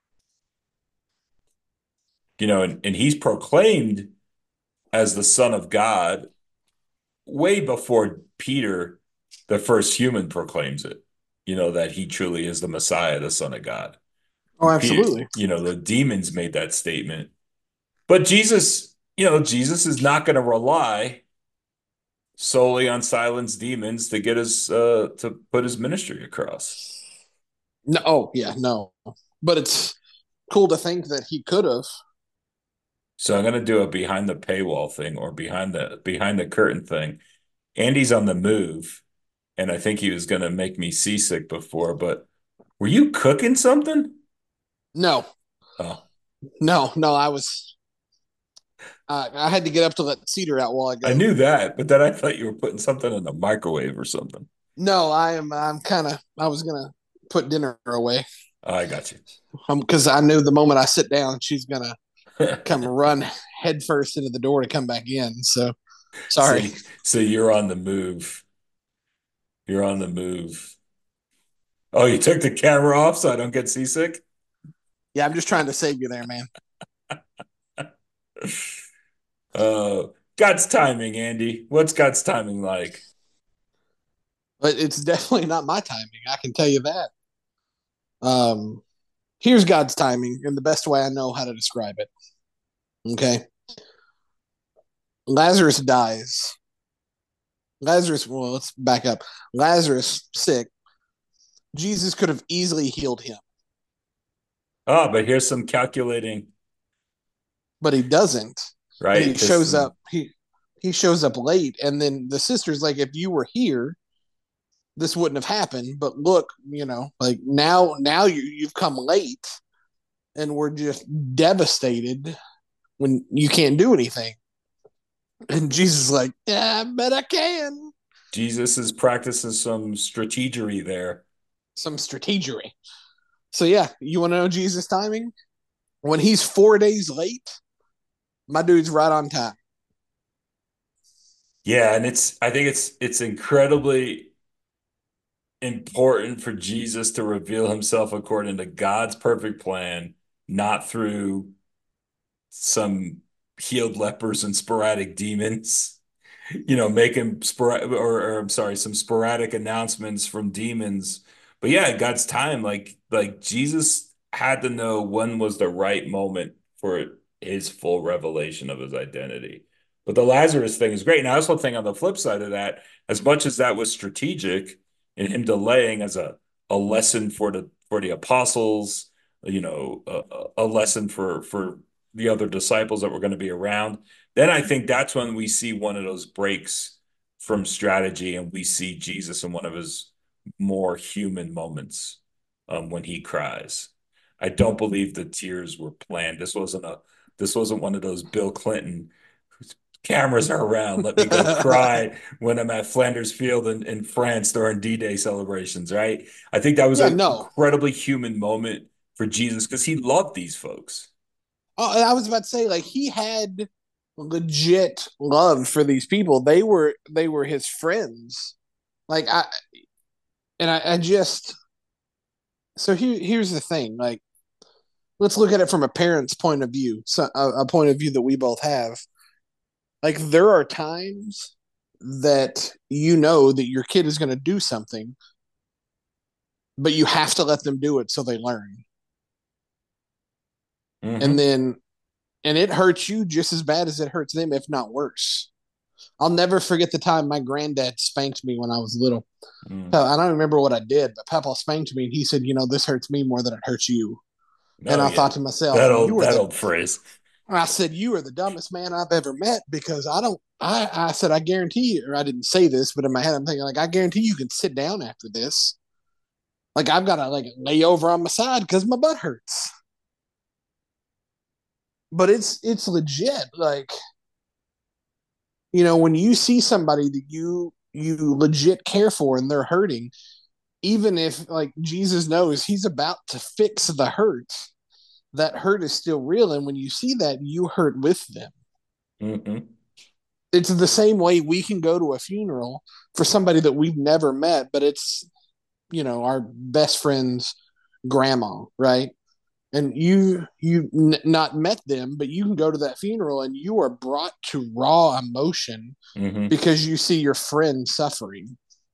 S1: You know, and, and he's proclaimed as the Son of God way before Peter, the first human, proclaims it, you know, that he truly is the Messiah, the Son of God.
S2: Oh,
S1: Peter,
S2: absolutely.
S1: you know, the demons made that statement. But Jesus, you know, Jesus is not going to rely solely on silenced demons to get his uh to put his ministry across.
S2: No, oh yeah, no. But it's cool to think that he could have.
S1: So I'm going to do a behind the paywall thing, or behind the behind the curtain thing. Andy's on the move, and I think he was going to make me seasick before, but were you cooking something?
S2: No,
S1: Oh,
S2: no, no. I was. Uh, I had to get up to let Cedar out a while
S1: I
S2: ago.
S1: knew that, but then I thought you were putting something in the microwave or something.
S2: No, I am. I'm kind of. I was gonna put dinner away
S1: Oh, I got you.
S2: because um, I knew the moment I sit down, she's gonna come run headfirst into the door to come back in. So
S1: So,
S2: sorry.
S1: so you're on the move. You're on the move. Oh, you took the camera off so I don't get seasick?
S2: Yeah, I'm just trying to save you there, man.
S1: Uh, God's timing, Andy. What's God's timing like?
S2: But it's definitely not my timing. I can tell you that. Um, here's God's timing in the best way I know how to describe it. Okay, Lazarus dies. Lazarus. Well, let's back up. Lazarus sick. Jesus could have easily healed him.
S1: Oh, but here's some calculating.
S2: but he doesn't. And
S1: right?
S2: he
S1: There's
S2: shows
S1: some
S2: up he he shows up late, and then the sister's like, if you were here, this wouldn't have happened. But look, you know, like now now you you've come late and we're just devastated when you can't do anything. And Jesus is like, yeah, I bet I can.
S1: Jesus is practicing some strategery there.
S2: Some strategery. So yeah, you want to know Jesus' timing? When he's four days late, my dude's right on time.
S1: Yeah, and it's I think it's it's incredibly important for Jesus to reveal himself according to God's perfect plan, not through some healed lepers and sporadic demons, you know, making sporadic or, or I'm sorry, some sporadic announcements from demons. But yeah, God's time, like like Jesus had to know when was the right moment for his full revelation of his identity. But the Lazarus thing is great. And I also think on the flip side of that, as much as that was strategic in him delaying as a a lesson for the for the apostles, you know, a, a lesson for for the other disciples that were going to be around, then I think that's when we see one of those breaks from strategy and we see Jesus in one of his more human moments um, when he cries. I don't believe the tears were planned. This wasn't a this wasn't one of those Bill Clinton cameras are around. Let me go cry when I'm at Flanders Field in, in France during D-Day celebrations, right? I think that was
S2: Yeah,
S1: an
S2: no.
S1: incredibly human moment for Jesus because he loved these folks.
S2: Oh, I was about to say, like, he had legit love for these people. They were they were his friends. Like I and I, I just so here here's the thing. Like, let's look at it from a parent's point of view. So a, a point of view that we both have. Like, there are times that you know that your kid is going to do something, but you have to let them do it so they learn. And
S1: Hmm.
S2: then and it hurts you just as bad as it hurts them, if not worse. I'll never forget the time my granddad spanked me when I was little.
S1: Mm.
S2: I don't remember what I did, but Papa spanked me and he said, you know, this hurts me more than it hurts you. And
S1: No,
S2: I
S1: yeah,
S2: thought to myself,
S1: that
S2: you
S1: old
S2: are
S1: that
S2: the
S1: old phrase.
S2: I said, you are the dumbest man I've ever met because I don't I I said, I guarantee you, or I didn't say this, but in my head I'm thinking like, I guarantee you can sit down after this. Like I've got to like lay over on my side because my butt hurts. But it's it's legit. Like, you know, when you see somebody that you you legit care for and they're hurting, even if like Jesus knows he's about to fix the hurt, that hurt is still real. And when you see that, you hurt with them.
S1: Hmm.
S2: It's the same way we can go to a funeral for somebody that we've never met, but it's, you know, our best friend's grandma, right? And you you n- not met them, but you can go to that funeral and you are brought to raw emotion
S1: Hmm.
S2: because you see your friend suffering.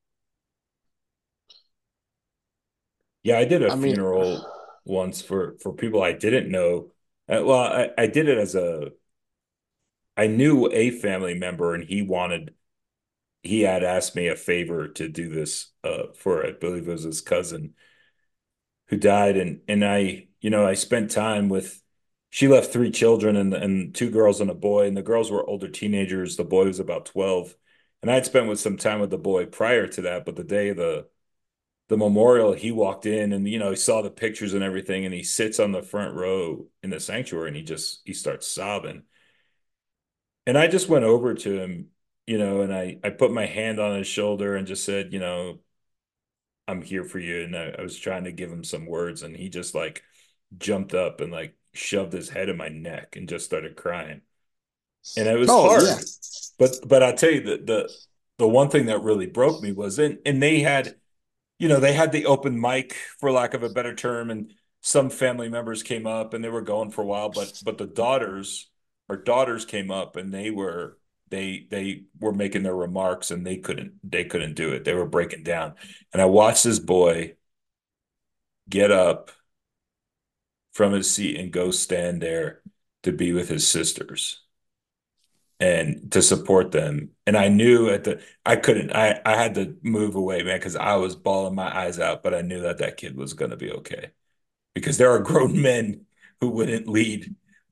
S1: Yeah, I did a
S2: I mean,
S1: funeral once for for people I didn't know. Uh, well, I, I did it as a I knew a family member, and he wanted he had asked me a favor to do this uh for I believe it was his cousin who died, and and I you know I spent time with. She left three children and and two girls and a boy, and the girls were older teenagers. The boy was about twelve, and I had spent with some time with the boy prior to that, but the day of the the memorial, he walked in and you know he saw the pictures and everything, and he sits on the front row in the sanctuary and he just he starts sobbing. And I just went over to him, you know, and I I put my hand on his shoulder and just said, you know, I'm here for you. And I, I was trying to give him some words, and he just like jumped up and like shoved his head in my neck and just started crying. And it was
S2: oh yeah,
S1: hard. But but I'll tell you that the the one thing that really broke me was and and they had you know, they had the open mic, for lack of a better term, and some family members came up and they were going for a while, but but the daughters, our daughters came up and they were they they were making their remarks and they couldn't they couldn't do it. They were breaking down. And I watched this boy get up from his seat and go stand there to be with his sisters and to support them. And I knew at the I couldn't I I had to move away, man, because I was bawling my eyes out, but I knew that that kid was going to be okay because there are grown men who wouldn't lead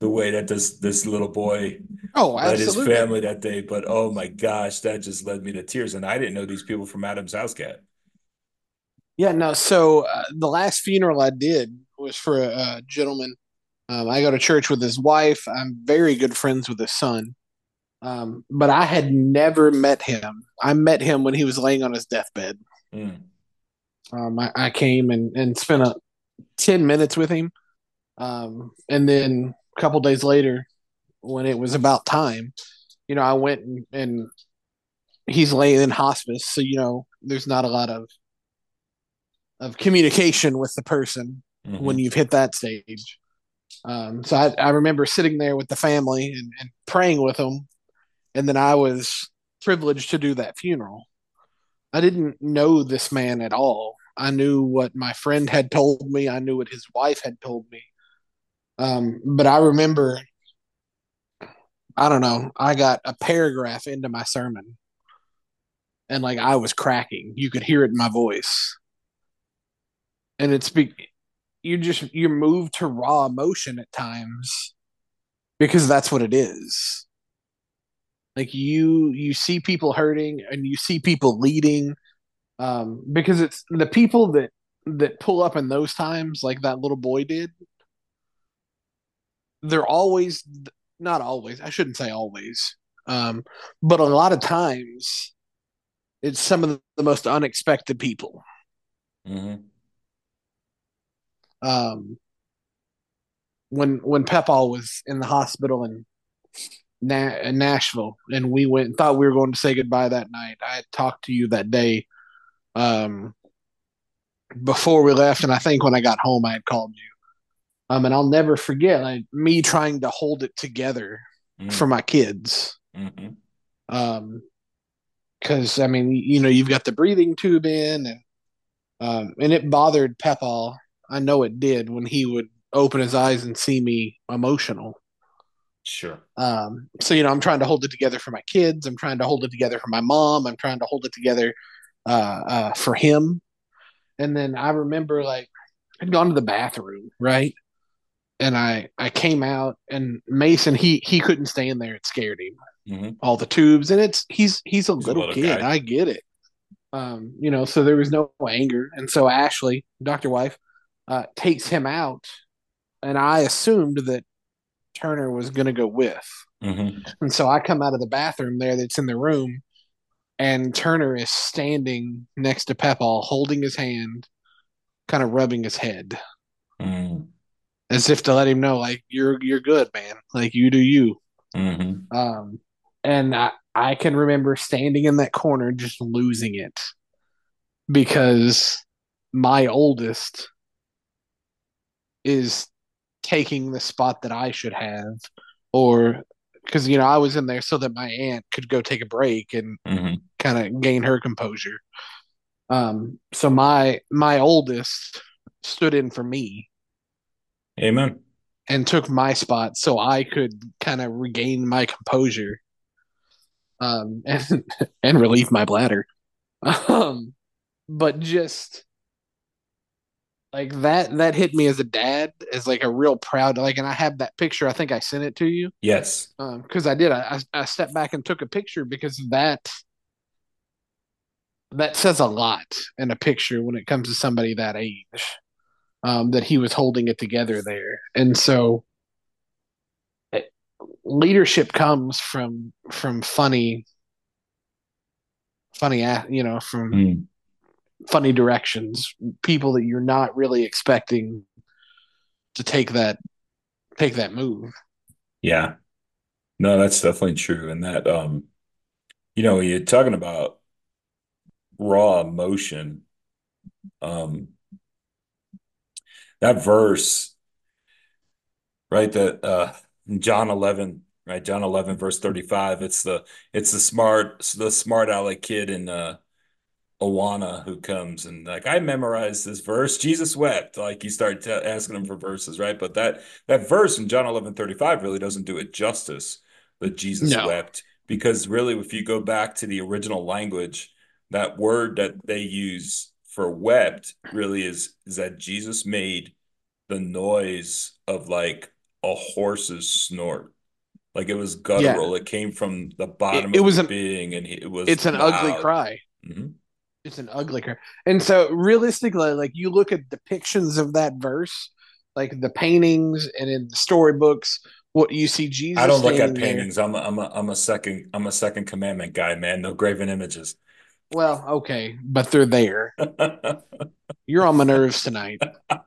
S1: the way that this this little boy
S2: Oh,
S1: led his
S2: absolutely.
S1: family that day. But oh my gosh, that just led me to tears. And I didn't know these people from Adam's House Cat.
S2: Yeah, no. So uh, the last funeral I did was for a, a gentleman. Um, I go to church with his wife. I'm very good friends with his son. Um, but I had never met him. I met him when he was laying on his deathbed.
S1: Mm,
S2: Um, I, I came and, and spent a, ten minutes with him. Um, and then a couple days later, when it was about time, you know, I went and, and he's laying in hospice. So, you know, there's not a lot of, of communication with the person when
S1: hmm
S2: you've hit that stage. Um, so I, I remember sitting there with the family and, and praying with them. And then I was privileged to do that funeral. I didn't know this man at all. I knew what my friend had told me. I knew what his wife had told me. Um, but I remember, I don't know, I got a paragraph into my sermon and like I was cracking. You could hear it in my voice. And it's be, you just, you're moved to raw emotion at times because that's what it is. Like you, you see people hurting and you see people leading um, because it's the people that that pull up in those times, like that little boy did. They're always not always. I shouldn't say always, um, but a lot of times it's some of the most unexpected people.
S1: hmm
S2: Um, when when Pepal was in the hospital in, Na- in Nashville, and we went and thought we were going to say goodbye that night. I had talked to you that day um, before we left, and I think when I got home, I had called you. Um, and I'll never forget like me trying to hold it together for my kids.
S1: hmm
S2: Um, because I mean, you know, you've got the breathing tube in, and um, and it bothered Pepal. I know it did when he would open his eyes and see me emotional.
S1: Sure.
S2: Um, so you know, I'm trying to hold it together for my kids. I'm trying to hold it together for my mom. I'm trying to hold it together uh, uh, for him. And then I remember like I'd gone to the bathroom, right? And I I came out and Mason he he couldn't stay in there. It scared him.
S1: hmm
S2: All the tubes and it's he's he's a
S1: He's a
S2: little
S1: little
S2: kid.
S1: guy.
S2: I get it. Um, you know, so there was no anger, and so Ashley, Doctor Wife, uh, takes him out, and I assumed that Turner was going to go with,
S1: hmm
S2: and so I come out of the bathroom there that's in the room, and Turner is standing next to Pepal, holding his hand, kind of rubbing his head,
S1: hmm
S2: as if to let him know, like you're you're good, man, like you do you.
S1: hmm
S2: Um, and I, I can remember standing in that corner just losing it because my oldest is taking the spot that I should have, or because you know I was in there so that my aunt could go take a break and
S1: hmm
S2: kind of gain her composure. Um, so my my oldest stood in for me
S1: Amen.
S2: and took my spot so I could kind of regain my composure um, and and relieve my bladder. Um, but just like that that hit me as a dad as like a real proud like, and I have that picture. I think I sent it to you
S1: Yes.
S2: because um, I did. I, I stepped back and took a picture because that that says a lot in a picture when it comes to somebody that age. Um, that he was holding it together there, and so it, leadership comes from from funny, funny, you know, from
S1: Mm.
S2: funny directions. People that you're not really expecting to take that take that move.
S1: Yeah. No, that's definitely true. And that, um, you know, you're talking about raw emotion. Um, that verse, right? That uh John eleven, right? John eleven, verse thirty-five. It's the it's the smart the smart aleck kid in uh Awana who comes and like I memorized this verse. Jesus wept. Like you start t asking him for verses, right? But that that verse in John eleven thirty-five really doesn't do it justice that Jesus
S2: No.
S1: wept because really if you go back to the original language, that word that they use for wept really is is that Jesus made the noise of like a horse's snort. Like it was
S2: Yeah,
S1: guttural. It came from the
S2: it,
S1: bottom
S2: it
S1: of
S2: was
S1: his
S2: an
S1: being, and he, it was
S2: it's an ugly
S1: loud.
S2: cry.
S1: Hmm.
S2: It's an ugly cry. And so realistically, like you look at depictions of that verse, like the paintings and in the storybooks, what you see
S1: I
S2: Jesus
S1: don't look at
S2: standing there.
S1: paintings. I'm a, I'm a, I'm a second I'm a second commandment guy, man. No graven images.
S2: Well, okay, but they're there. You're on my nerves tonight.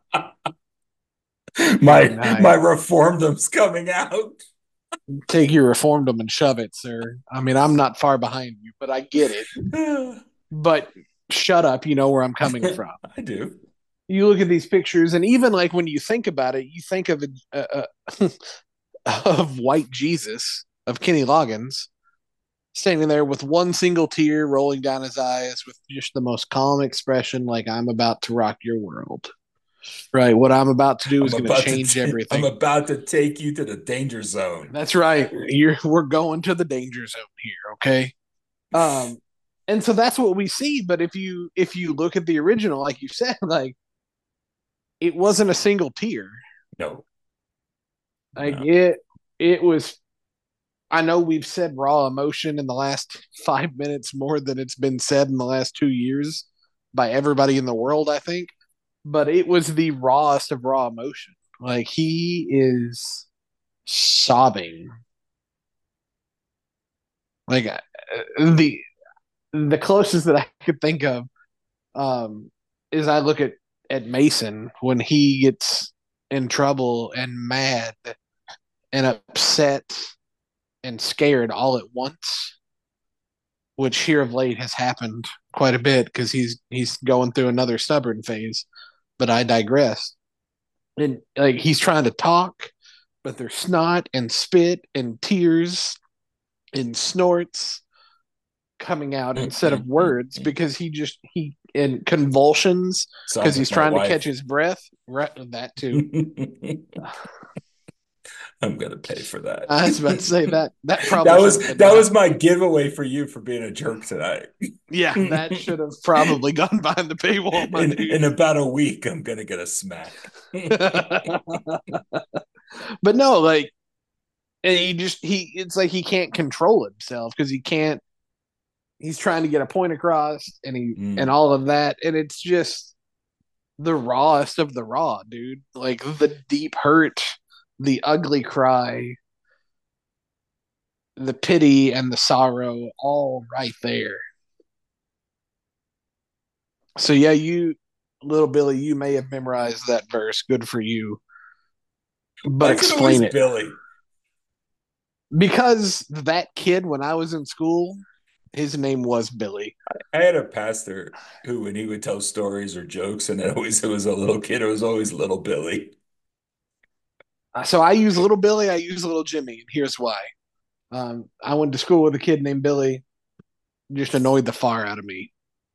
S2: And
S1: My my
S2: I
S1: reformedum's coming out.
S2: take your reformedom and shove it, sir. I mean, I'm not far behind you, but I get it. But shut up, you know where I'm coming from.
S1: I do.
S2: You look at these pictures, and even like when you think about it, you think of a, a, of white Jesus, of Kenny Loggins, standing there with one single tear rolling down his eyes with just the most calm expression, like I'm about to rock your world. Right. What I'm about to do
S1: I'm
S2: is going to
S1: about to
S2: change
S1: t I'm
S2: everything.
S1: about to take you to the danger zone.
S2: That's right. You're we're going to the danger zone here, okay? Um and so that's what we see, but if you if you look at the original like you said, like it wasn't a single tear.
S1: No,
S2: Like
S1: no.
S2: it it was I know we've said raw emotion in the last five minutes more than it's been said in the last two years by everybody in the world, I think. But it was the rawest of raw emotion. Like he is sobbing. Like uh, the the closest that I could think of um, is I look at at Mason when he gets in trouble and mad and upset and scared all at once, which here of late has happened quite a bit because he's he's going through another stubborn phase. But I digress. And like he's trying to talk, but there's snot and spit and tears and snorts coming out instead of words because he just he in convulsions because
S1: Sounds like
S2: he's
S1: my
S2: trying to catch
S1: wife.
S2: his breath. Right, that too.
S1: I'm gonna pay for that.
S2: I was about to say that that probably
S1: That
S2: should
S1: was
S2: have been
S1: that
S2: mine.
S1: was my giveaway for you for being a jerk tonight.
S2: Yeah, that should have probably gone behind the paywall, my
S1: In
S2: dude.
S1: in about a week, I'm gonna get a smack.
S2: But no, like, and he just he it's like he can't control himself because he can't. He's trying to get a point across, and he and
S1: Mm.
S2: all of that, and it's just the rawest of the raw, dude. Like the deep hurt, the ugly cry, the pity and the sorrow, all right there. So yeah, you, little Billy, you may have memorized that verse. Good for you. But
S1: Why is it always
S2: explain it.
S1: Billy?
S2: Because that kid, when I was in school, his name was Billy.
S1: I had a pastor who, when he would tell stories or jokes, and it always it was a little kid, it was always little Billy.
S2: So I use little Billy, I use little Jimmy, and here's why. Um, I went to school with a kid named Billy, just annoyed the far out of me.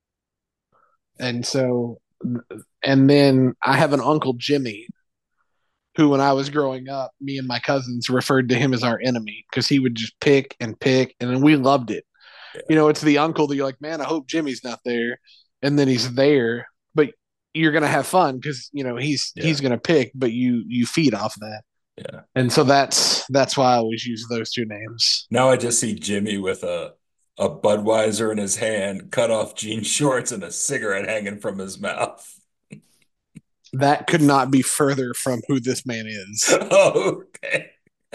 S2: And so, and then I have an uncle Jimmy, who, when I was growing up, me and my cousins referred to him as our enemy because he would just pick and pick, and then we loved it. You know, it's the uncle that you're like, man, I hope Jimmy's not there, and then he's there, but you're gonna have fun because you know he's
S1: Yeah,
S2: he's gonna pick, but you you feed off that,
S1: yeah.
S2: and so that's that's why I always use those two names.
S1: Now I just see Jimmy with a a Budweiser in his hand, cut off jean shorts, and a cigarette hanging from his mouth.
S2: That could not be further from who this man is.
S1: Oh, okay.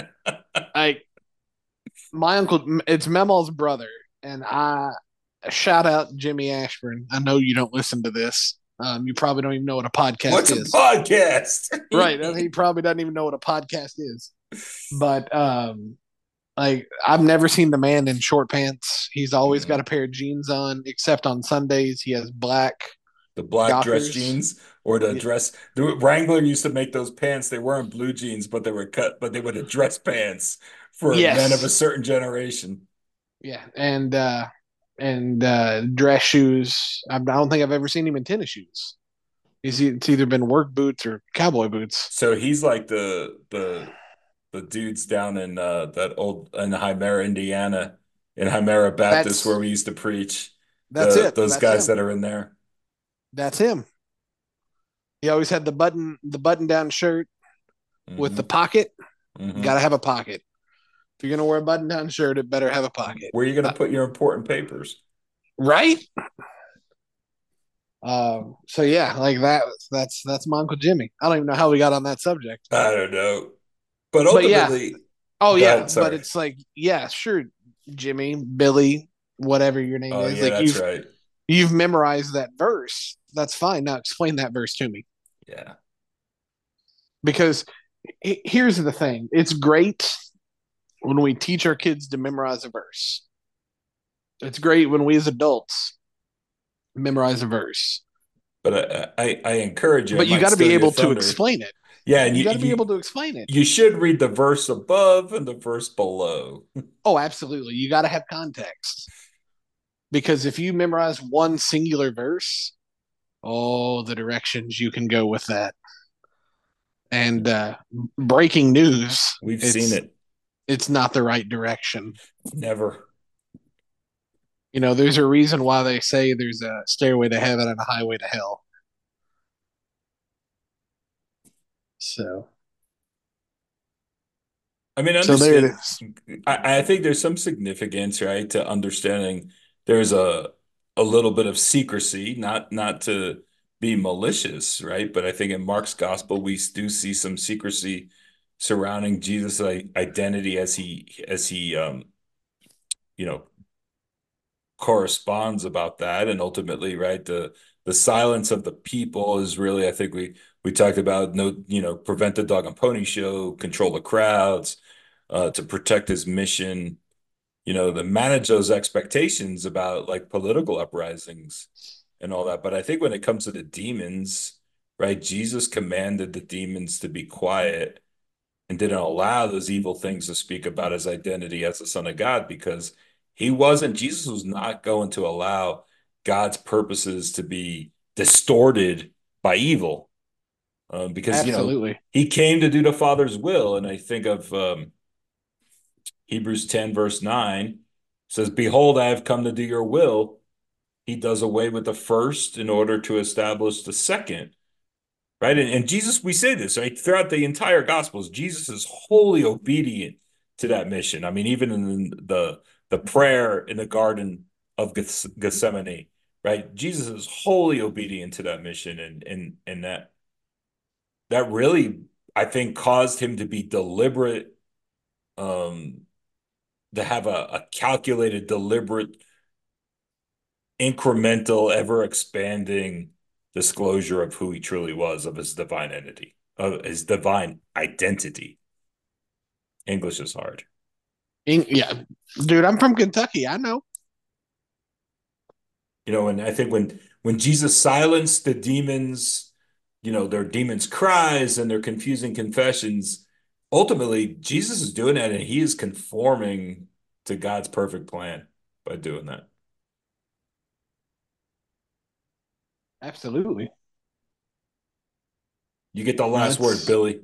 S2: I my uncle, it's Memal's brother, and I shout out Jimmy Ashburn. I know you don't listen to this. Um, you probably don't even know what a podcast
S1: What's a
S2: is.
S1: podcast?
S2: Right. He probably doesn't even know what a podcast is. But um, like I've never seen the man in short pants. He's always got a pair of jeans on, except on Sundays. He has black
S1: The black dress
S2: Dockers.
S1: jeans or the dress. The Wrangler used to make those pants. They weren't blue jeans, but they were cut, but they were the dress pants for men of a
S2: Yes.
S1: certain generation.
S2: Yeah. And uh and uh dress shoes. I don't think I've ever seen him in tennis shoes. He's it's either been work boots or cowboy boots.
S1: So he's like the the the dudes down in uh that old in Hymera, Indiana, in Hymera Baptist where
S2: That's
S1: we used to preach.
S2: that's
S1: The
S2: it.
S1: those
S2: That's
S1: guys
S2: him.
S1: that are in there.
S2: That's him. He always had the button the button down shirt with the
S1: Hmm.
S2: pocket. You got to
S1: Hmm.
S2: have a pocket. If you're going to wear a button down shirt, it better have a pocket.
S1: Where are you going
S2: Uh,
S1: to put your important papers?
S2: right? Um, so yeah, like that. That's that's my Uncle Jimmy. I don't even know how we got on that subject,
S1: I don't know. But
S2: but yeah.
S1: ultimately,
S2: Oh
S1: go
S2: yeah,
S1: ahead.
S2: but
S1: Sorry.
S2: it's like yeah, sure, Jimmy, Billy, whatever your name
S1: Oh,
S2: is.
S1: yeah,
S2: Like
S1: that's
S2: you've
S1: right.
S2: you've memorized that verse. That's fine. Now explain that verse to me
S1: Yeah.
S2: because here's the thing. It's great when we teach our kids to memorize a verse. It's great when we as adults memorize a verse.
S1: But I, I, I encourage you, I
S2: But you
S1: might
S2: got to
S1: steal
S2: be
S1: your
S2: able to
S1: thunder.
S2: explain it.
S1: Yeah, and
S2: You
S1: you,
S2: got to be
S1: you
S2: able to explain it.
S1: you should read the verse above and the verse below.
S2: Oh, absolutely. You got to have context. Because if you memorize one singular verse, oh, the directions you can go with that. And uh, breaking news,
S1: We've seen
S2: it's
S1: it.
S2: it's not the right direction.
S1: Never.
S2: You know, there's a reason why they say there's a stairway to heaven and a highway to hell. So,
S1: I mean,
S2: so there it
S1: understand.
S2: is.
S1: I, I think there's some significance, right, to understanding there's a a little bit of secrecy, not not to be malicious, right? But I think in Mark's gospel we do see some secrecy surrounding Jesus' identity as he as he um you know corresponds about that, and ultimately, right, the the silence of the people is really, I think we we talked about, no, you know, prevent the dog and pony show, control the crowds, uh, to protect his mission, you know, to manage those expectations about like political uprisings and all that. But I think when it comes to the demons, right, Jesus commanded the demons to be quiet and didn't allow those evil things to speak about his identity as the Son of God, because he wasn't, Jesus was not going to allow God's purposes to be distorted by evil. Um, because, you know,
S2: Absolutely.
S1: he came to do the Father's will. And I think of um, Hebrews ten, verse nine says, Behold, I have come to do your will. He does away with the first in order to establish the second. Right. And, and Jesus, we say this, right? Throughout the entire Gospels, Jesus is wholly obedient to that mission. I mean, even in the the prayer in the Garden of Gethsemane, right? Jesus is wholly obedient to that mission. And and and that that really, I think, caused him to be deliberate, um, to have a, a calculated, deliberate, incremental, ever expanding disclosure of who he truly was, of his divine entity, of his divine identity. English is hard.
S2: Yeah, dude, I'm from Kentucky. I know.
S1: You know, and I think when when Jesus silenced the demons, you know, their demons' cries and their confusing confessions, ultimately Jesus is doing that and he is conforming to God's perfect plan by doing that.
S2: Absolutely.
S1: You get the last word,
S2: That's
S1: Billy.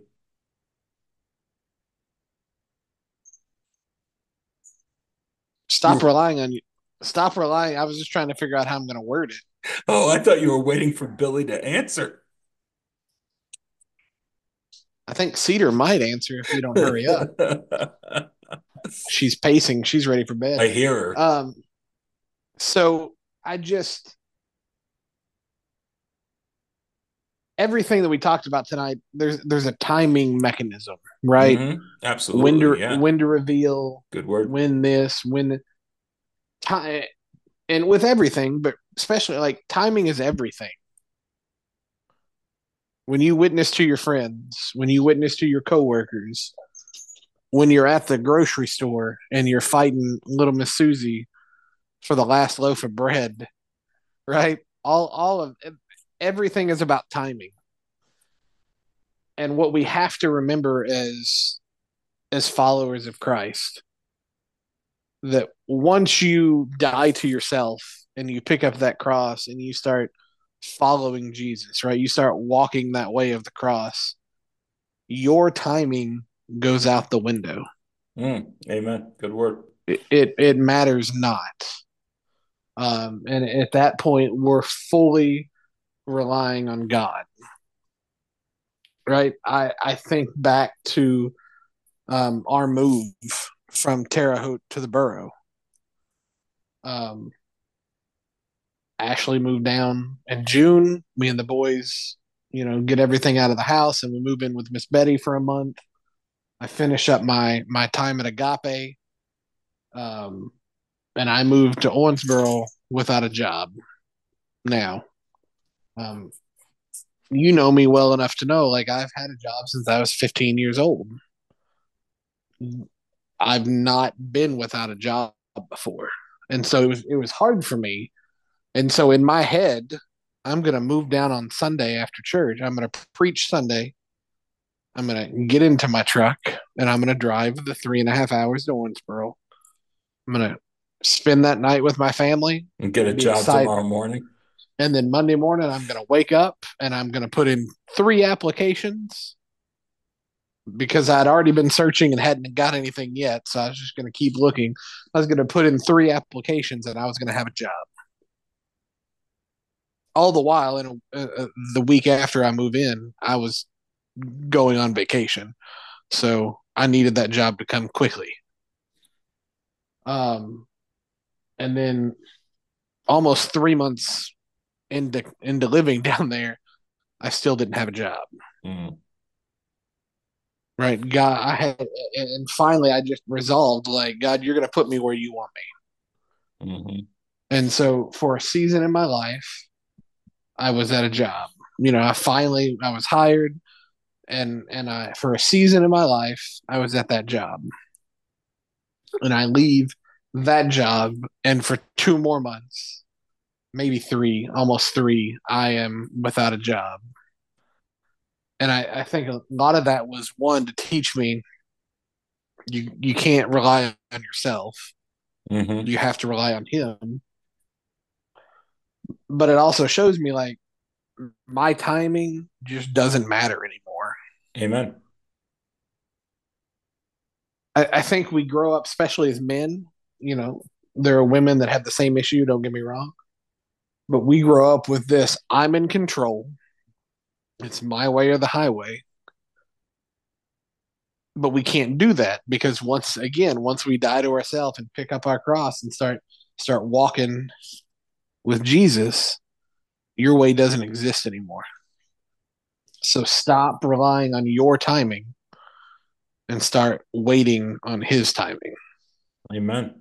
S2: stop
S1: You
S2: relying on you. Stop relying. I was just trying to figure out how I'm going to word it.
S1: Oh, I thought you were waiting for Billy to answer.
S2: I think Cedar might answer if we don't hurry up. She's pacing. She's ready for bed.
S1: I hear her.
S2: Um, so I just everything that we talked about tonight. There's there's a timing mechanism, right?
S1: Hmm.
S2: When
S1: Absolutely.
S2: to
S1: Yeah.
S2: when to reveal,
S1: Good word.
S2: when this, when time, and with everything, but especially like timing is everything. When you witness to your friends, when you witness to your coworkers, when you're at the grocery store and you're fighting little Miss Susie for the last loaf of bread, right? All all of everything is about timing. And what we have to remember as as followers of Christ, that once you die to yourself and you pick up that cross and you start following Jesus, right? You start walking that way of the cross, your timing goes out the window.
S1: Mm, amen. Good word.
S2: It it, it matters not. Um, and at that point, we're fully relying on God, right? I, I think back to um, our move from Terre Haute to the borough. Um, Ashley moved down in June. Me and the boys, you know, get everything out of the house, and we move in with Miss Betty for a month. I finish up my my time at Agape, um, and I moved to Owensboro without a job. Now, um, you know me well enough to know, like I've had a job since I was fifteen years old. I've not been without a job before, and so it was it was hard for me. And so in my head, I'm gonna move down on Sunday after church. I'm gonna preach Sunday. I'm gonna get into my truck and I'm gonna drive the three and a half hours to Owensboro. I'm gonna spend that night with my family,
S1: And get a
S2: be
S1: job
S2: excited.
S1: tomorrow morning.
S2: And then Monday morning, I'm gonna wake up and I'm gonna put in three applications because I'd already been searching and hadn't got anything yet. So I was just gonna keep looking. I was gonna put in three applications and I was gonna have a job. All the while, in a, uh, the week after I move in, I was going on vacation, so I needed that job to come quickly. Um, and then almost three months into into living down there, I still didn't have a job.
S1: Mm.
S2: Right, God, I had, and finally, I just resolved, like, God, you're gonna put me where you want me.
S1: Mm-hmm.
S2: And so, for a season in my life, I was at a job. You know, I finally I was hired, and and I for a season in my life, I was at that job. And I leave that job, and for two more months, maybe three, almost three, I am without a job. And I, I think a lot of that was one to teach me you you can't rely on yourself.
S1: Mm-hmm.
S2: You have to rely on him. But it also shows me like my timing just doesn't matter anymore.
S1: Amen.
S2: I, I think we grow up, especially as men, you know, there are women that have the same issue, don't get me wrong. But we grow up with this I'm in control. It's my way or the highway. But we can't do that because once again, once we die to ourselves and pick up our cross and start start walking with Jesus, your way doesn't exist anymore. So stop relying on your timing and start waiting on his timing.
S1: Amen.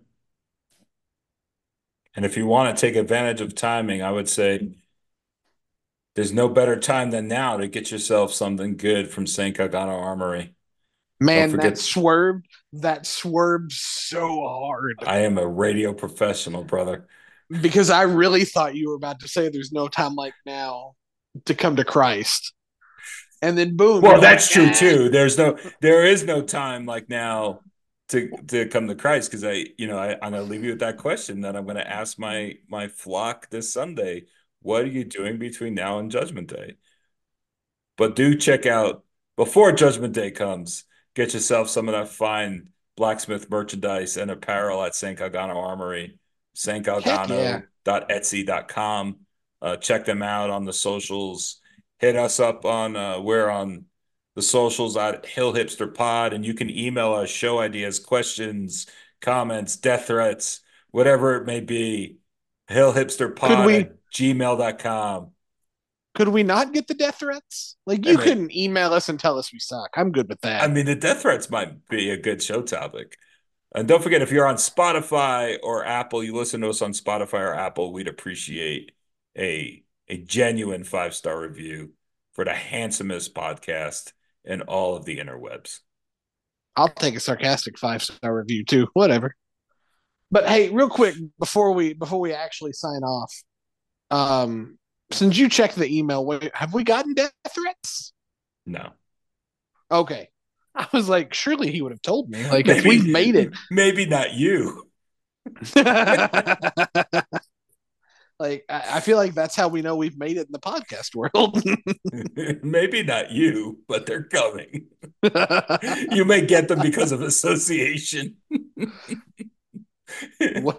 S1: And if you want to take advantage of timing, I would say there's no better time than now to get yourself something good from Saint Galgano Armory. Don't
S2: Man, that
S1: forget,
S2: swerved, that swerved so hard
S1: I am a radio professional, brother.
S2: because I really thought you were about to say there's no time like now to come to Christ. And then boom,
S1: Well,
S2: you're like,
S1: that's true
S2: eh.
S1: too. There's no, there is no time like now to to come to Christ because I, you know, I, I'm gonna leave you with that question that I'm gonna ask my my flock this Sunday. What are you doing between now and Judgment Day? But do check out before Judgment Day comes, get yourself some of that fine blacksmith merchandise and apparel at Saint Galgano Armory,
S2: Heck yeah.
S1: saint galgano dot etsy dot com. Uh, check them out on the socials. Hit us up on uh, we're on the socials at Hill Hipster Pod, and you can email us show ideas, questions, comments, death threats, whatever it may be.
S2: Could
S1: Hillhipsterpod
S2: we
S1: at gmail dot com.
S2: could we not get the death threats? Like
S1: I
S2: you
S1: mean,
S2: couldn't email us and tell us we suck. I'm good with
S1: I
S2: that.
S1: mean, the death threats might be a good show topic. And don't forget, if you're on Spotify or Apple, you listen to us on Spotify or Apple, we'd appreciate a a genuine five star review for the handsomest podcast in all of the interwebs.
S2: I'll take a sarcastic five star review too. Whatever. But hey, real quick before we before we actually sign off, um, since you checked the email, have we gotten death threats?
S1: No,
S2: Okay. I was like, surely he would have told me. Like, if we've
S1: maybe
S2: made it,
S1: maybe not you.
S2: like, I, I feel like that's how we know we've made it in the podcast world.
S1: Maybe not you, but they're coming. You may get them because of association.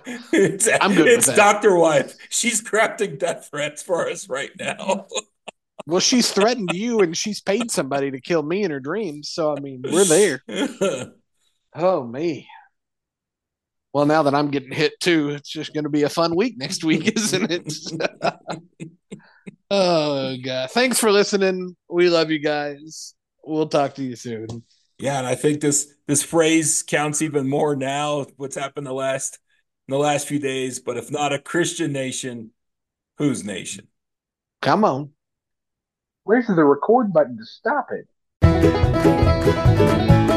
S1: It's
S2: I'm good with
S1: it's
S2: that.
S1: Doctor Wife. She's crafting death threats for us right now.
S2: Well, she's threatened you and she's paid somebody to kill me in her dreams. So, I mean, we're there. Oh, me. Well, now that I'm getting hit too, it's just going to be a fun week next week, isn't it? Oh, God. Thanks for listening. We love you guys. We'll talk to you soon.
S1: Yeah, and I think this this phrase counts even more now. What's happened the last in the last few days? But if not a Christian nation, whose nation?
S2: Come on.
S3: Where's the record button to stop it?